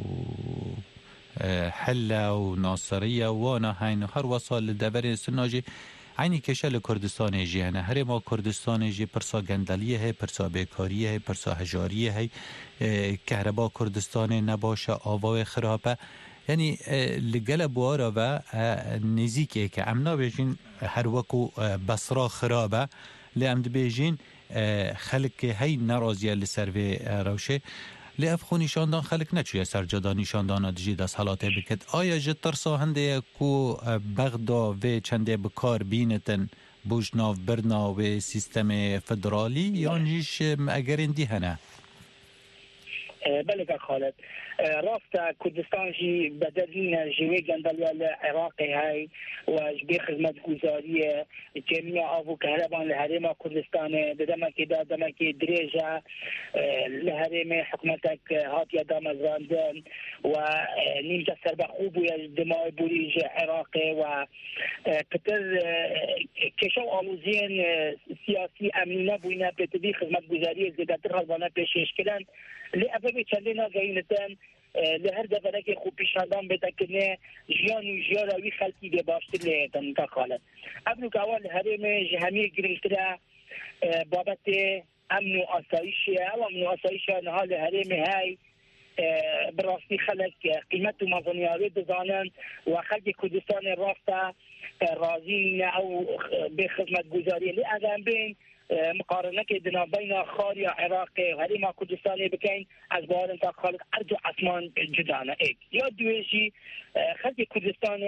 حله و ناصریه وانا هنو هر وصال دبره سناجی عینی کشه لکردستان جیانه هر ما کردستان جی پرسا گندلیه ہے پرسا بیکاریه ہے پرسا هجاریه ہے کهربا کردستان نباشه آوای خرابه یعنی لگل بوارا و نزیکه که امنا بیجین هر وکو بصرا خرابه لامد بیجین خلق هی نرازیه لسر و روشه لیف خونیشاندان خلق نچویه سرجادانیشاندان دجی دست حالاته بکد آیا جد ترسا هنده کو بغدا و چنده بکار بینتن بوجناف برنا و سیستم فدرالی یا نیش اگر اندی هنه؟ بله که خالد رافت کردستان جی بدرین جوی گندالیا لعراقی های و جبی خدمت گذاری جمعی آبو کهربان لحریم کردستان دمکی دریجه لحریم حکمتک هاتیا دامزراندن و نیمجه سربخوب و دماغ بوریج عراقی و پتر کشو آموزین سیاسی امنینه بوینه پتبی خدمت گذاری زیدتر غلبانه پیشش کردن لأبوی چندینا گاینتن لهر دفعه که خوب پیشاندان بده کنه جیان و جیاراوی خلقی به باشتر لیتن که خالد ابنو که اول هرم جهمی گرفتره بابت امن و آسایشه او امن و آسایشه نها لهرم های براستی خلق قیمت و مزانیاری بزانن و خلق کردستان رافته راضی او به خدمت گذاری لی اگر بین مقارنه که دنا بین خاریا عراقی و هری ما کردستانی بکن از بار انتا خالق ارض و اسمان جدانه ایک یا دویشی خلق کردستان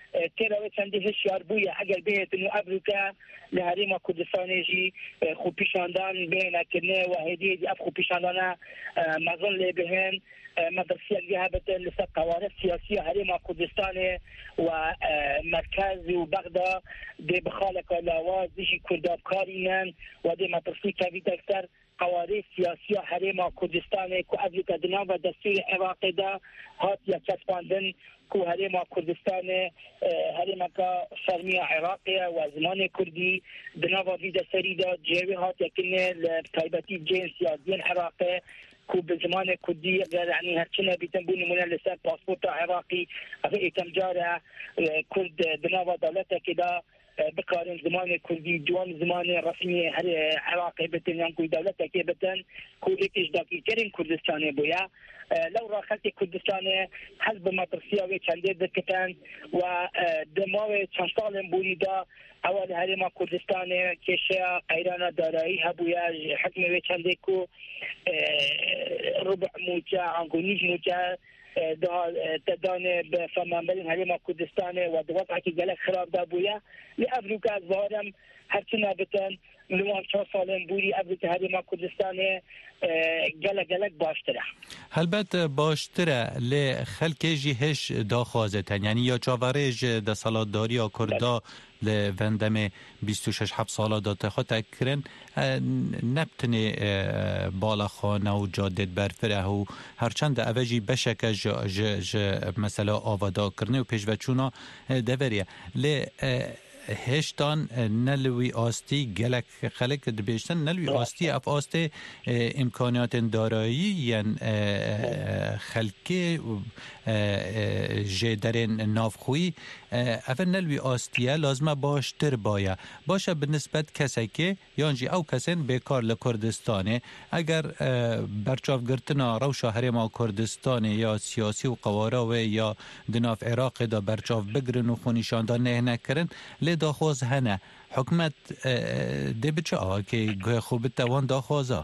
ترى چندی هشیار بویا اگر بهت انه امریکا لهریم کردستان جی خوب پیشاندان بین کنه و هدیه اف خوب پیشاندانا مظن له بهن مدرسه جهبت لسه قوانين سياسيه هرم كردستان ومركز وبغداد دي بخالك لاواز دي كرداب كارينن ودي مدرسه كبير دكتور قوانين سياسيه هرم كردستان كو افريقيا دنا و دستور عراق دا هات يا چسپاندن كو هرم كردستان هرم کا شرميه عراقيه وزمان كردي دنا و في دستوري دا جيوي هات يكن تايبتي جنسيه دين عراقيه كو بزمان كردي يعني هرچنا بيتنبوني من لسان باسبورت عراقي افي تمجارة كرد دناوا دولتا كده بقارن زمان كردي جوان زمان رسمي عراقي بتن ينكو دولتا كيبتن كو ايكش داكي كرين كردستاني بويا لو راخلتي كردستاني حزب مطرسية ويشاندي دكتان ودماوي چانسالن بوريدا اول هرم كردستان كيشا قيرانا دارائي هبويا حكم ويشاندي كو ربع موجة عنقونيج موجة تدانه بفرمانبرین هرم کردستان و دوات عکی گلک خراب دا بویا لی افریقا از بارم هرچنا بتن لوان 4 سالن بوری افریقا هرم کردستان گلک باشتره هلبت باشتره لی خلکی جی هش دا خوازتن یعنی یا چاوره جی دا سالاداری یا کردا لی وندم 26-7 سالا دا تخواه تکرن نبتنی بالا خانه و جادت برفره و هرچند اوجی بشکه مثلا آوادا کرنه و پیشوچونا دوریه لی هشتان نلوی آستی گلک خلق دبیشتن نلوی آستی اف آستی امکانات دارایی یعنی خلقی جدرین نافخوی اف نلوی آستیه لازمه باشتر باشه بالنسبت کسی که یانجی او کسین بیکار لکردستانه اگر برچاف گرتنا روشا هرما کردستانه یا سیاسی و قواره و یا دناف عراق دا برچاف بگرن و خونیشان دا نه نکرن دا خوز هنه حکمت ده بچه که خوب توان دا خوزا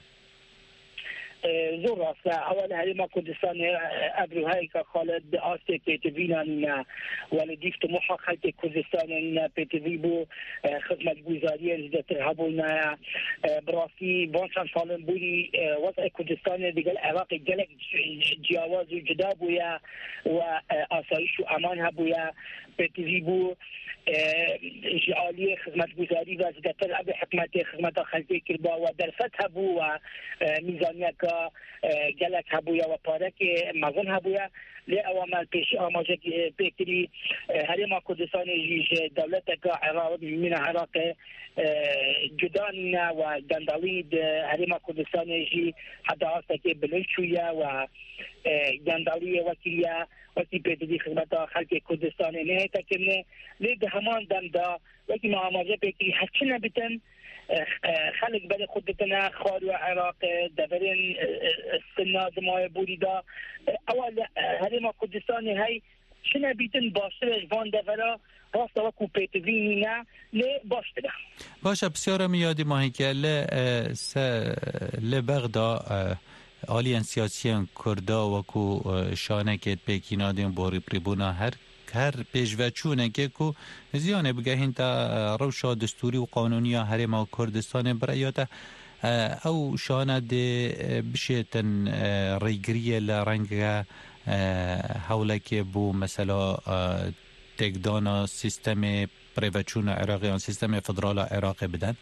زور راسته اول هرم کردستان ابرو هایی که خالد آسته پیتوینان ولی دیفت محقق کردستان پیتوی بو خدمت گوزاری زدتر هبونا براستی بانشان سالن بوری وضع کردستان دیگل عراق گلک جیاواز و جدا بویا و آسایش و امان هبویا پیتوی بو جعالی خدمت گوزاری و زدتر اب حکمت خدمت خلقی کربا و درست هبو و میزانیه که گلک هبویا و پارک مزن هبویا لی اوامل پیشی آماجه پیکری هرم کردستان جیش دولت که عراق من عراق جدانینا و گندالید هرم کردستان جی حتی آسته که بلنشویا و گندالی وکیلیا وقتی پیدی خدمت خلق کردستان نه تکنه لی ده همان دم دا وقتی ما آماجه پیکری هرچی نبیتن خلق برای خود بتنا خوار و عراق دورین سنا دمای بوریدا اول هرم کردستانی های چنه بیتن باشترش وان دورا راست وکو پیتوینی نه لی باشتره باشه بسیارم یادی ماهی که لبغدا آلیان سیاسیان کردا وکو شانکت پیکینادین بوری پریبونا هر پیشوچونه که کو زیانه بگهین تا روشا دستوری و قانونی هرم کردستان برایاته او شانه ده بشیتن ریگریه لرنگ حوله که بو مثلا تکدانا سیستم پریوچون عراقی سیستم فدرال عراقی بدن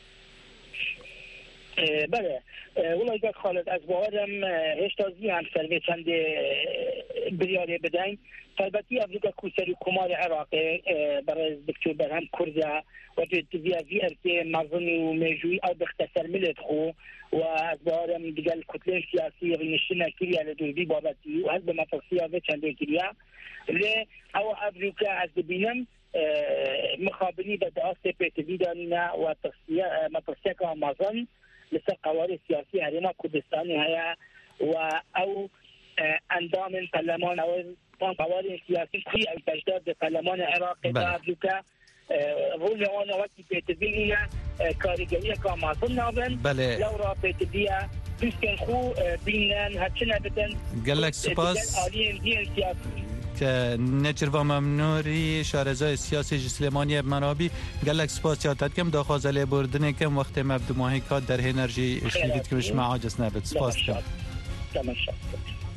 بله والله اگر خالد از باورم هشتازی هم سروی چند بریاره بدن البته افریقا کوسری کمال عراق برای دکتر برهم کرده و تدویه که مظنی و میجوی او بختصر ملت خو و از باورم دیگر کتله سیاسی رینشتنه کریه لدوزی بابتی و از به مفاصیه و چنده کریه لی او افریقا از بینم مخابری به داست پیتوی دانینا و مطرسیه که مظن لسه قوار سیاسی هرم کردستانی هیا و او اندام پارلمان او قوار سیاسی کی او تجدید پارلمان عراق و افریقا رول آن وقتی پیتوی کارگری که مازن نابن لورا پیتوی دوستن خو بینن هرچنه بدن گلک سپاس نچروا ممنوری شارزای سیاسی سلیمانی منابی گلک سپاسیاتت کم داخازل بردن کم وقت مبدو ماهی کات در انرژی اشلیت کمش معاجز نبت سپاس کم.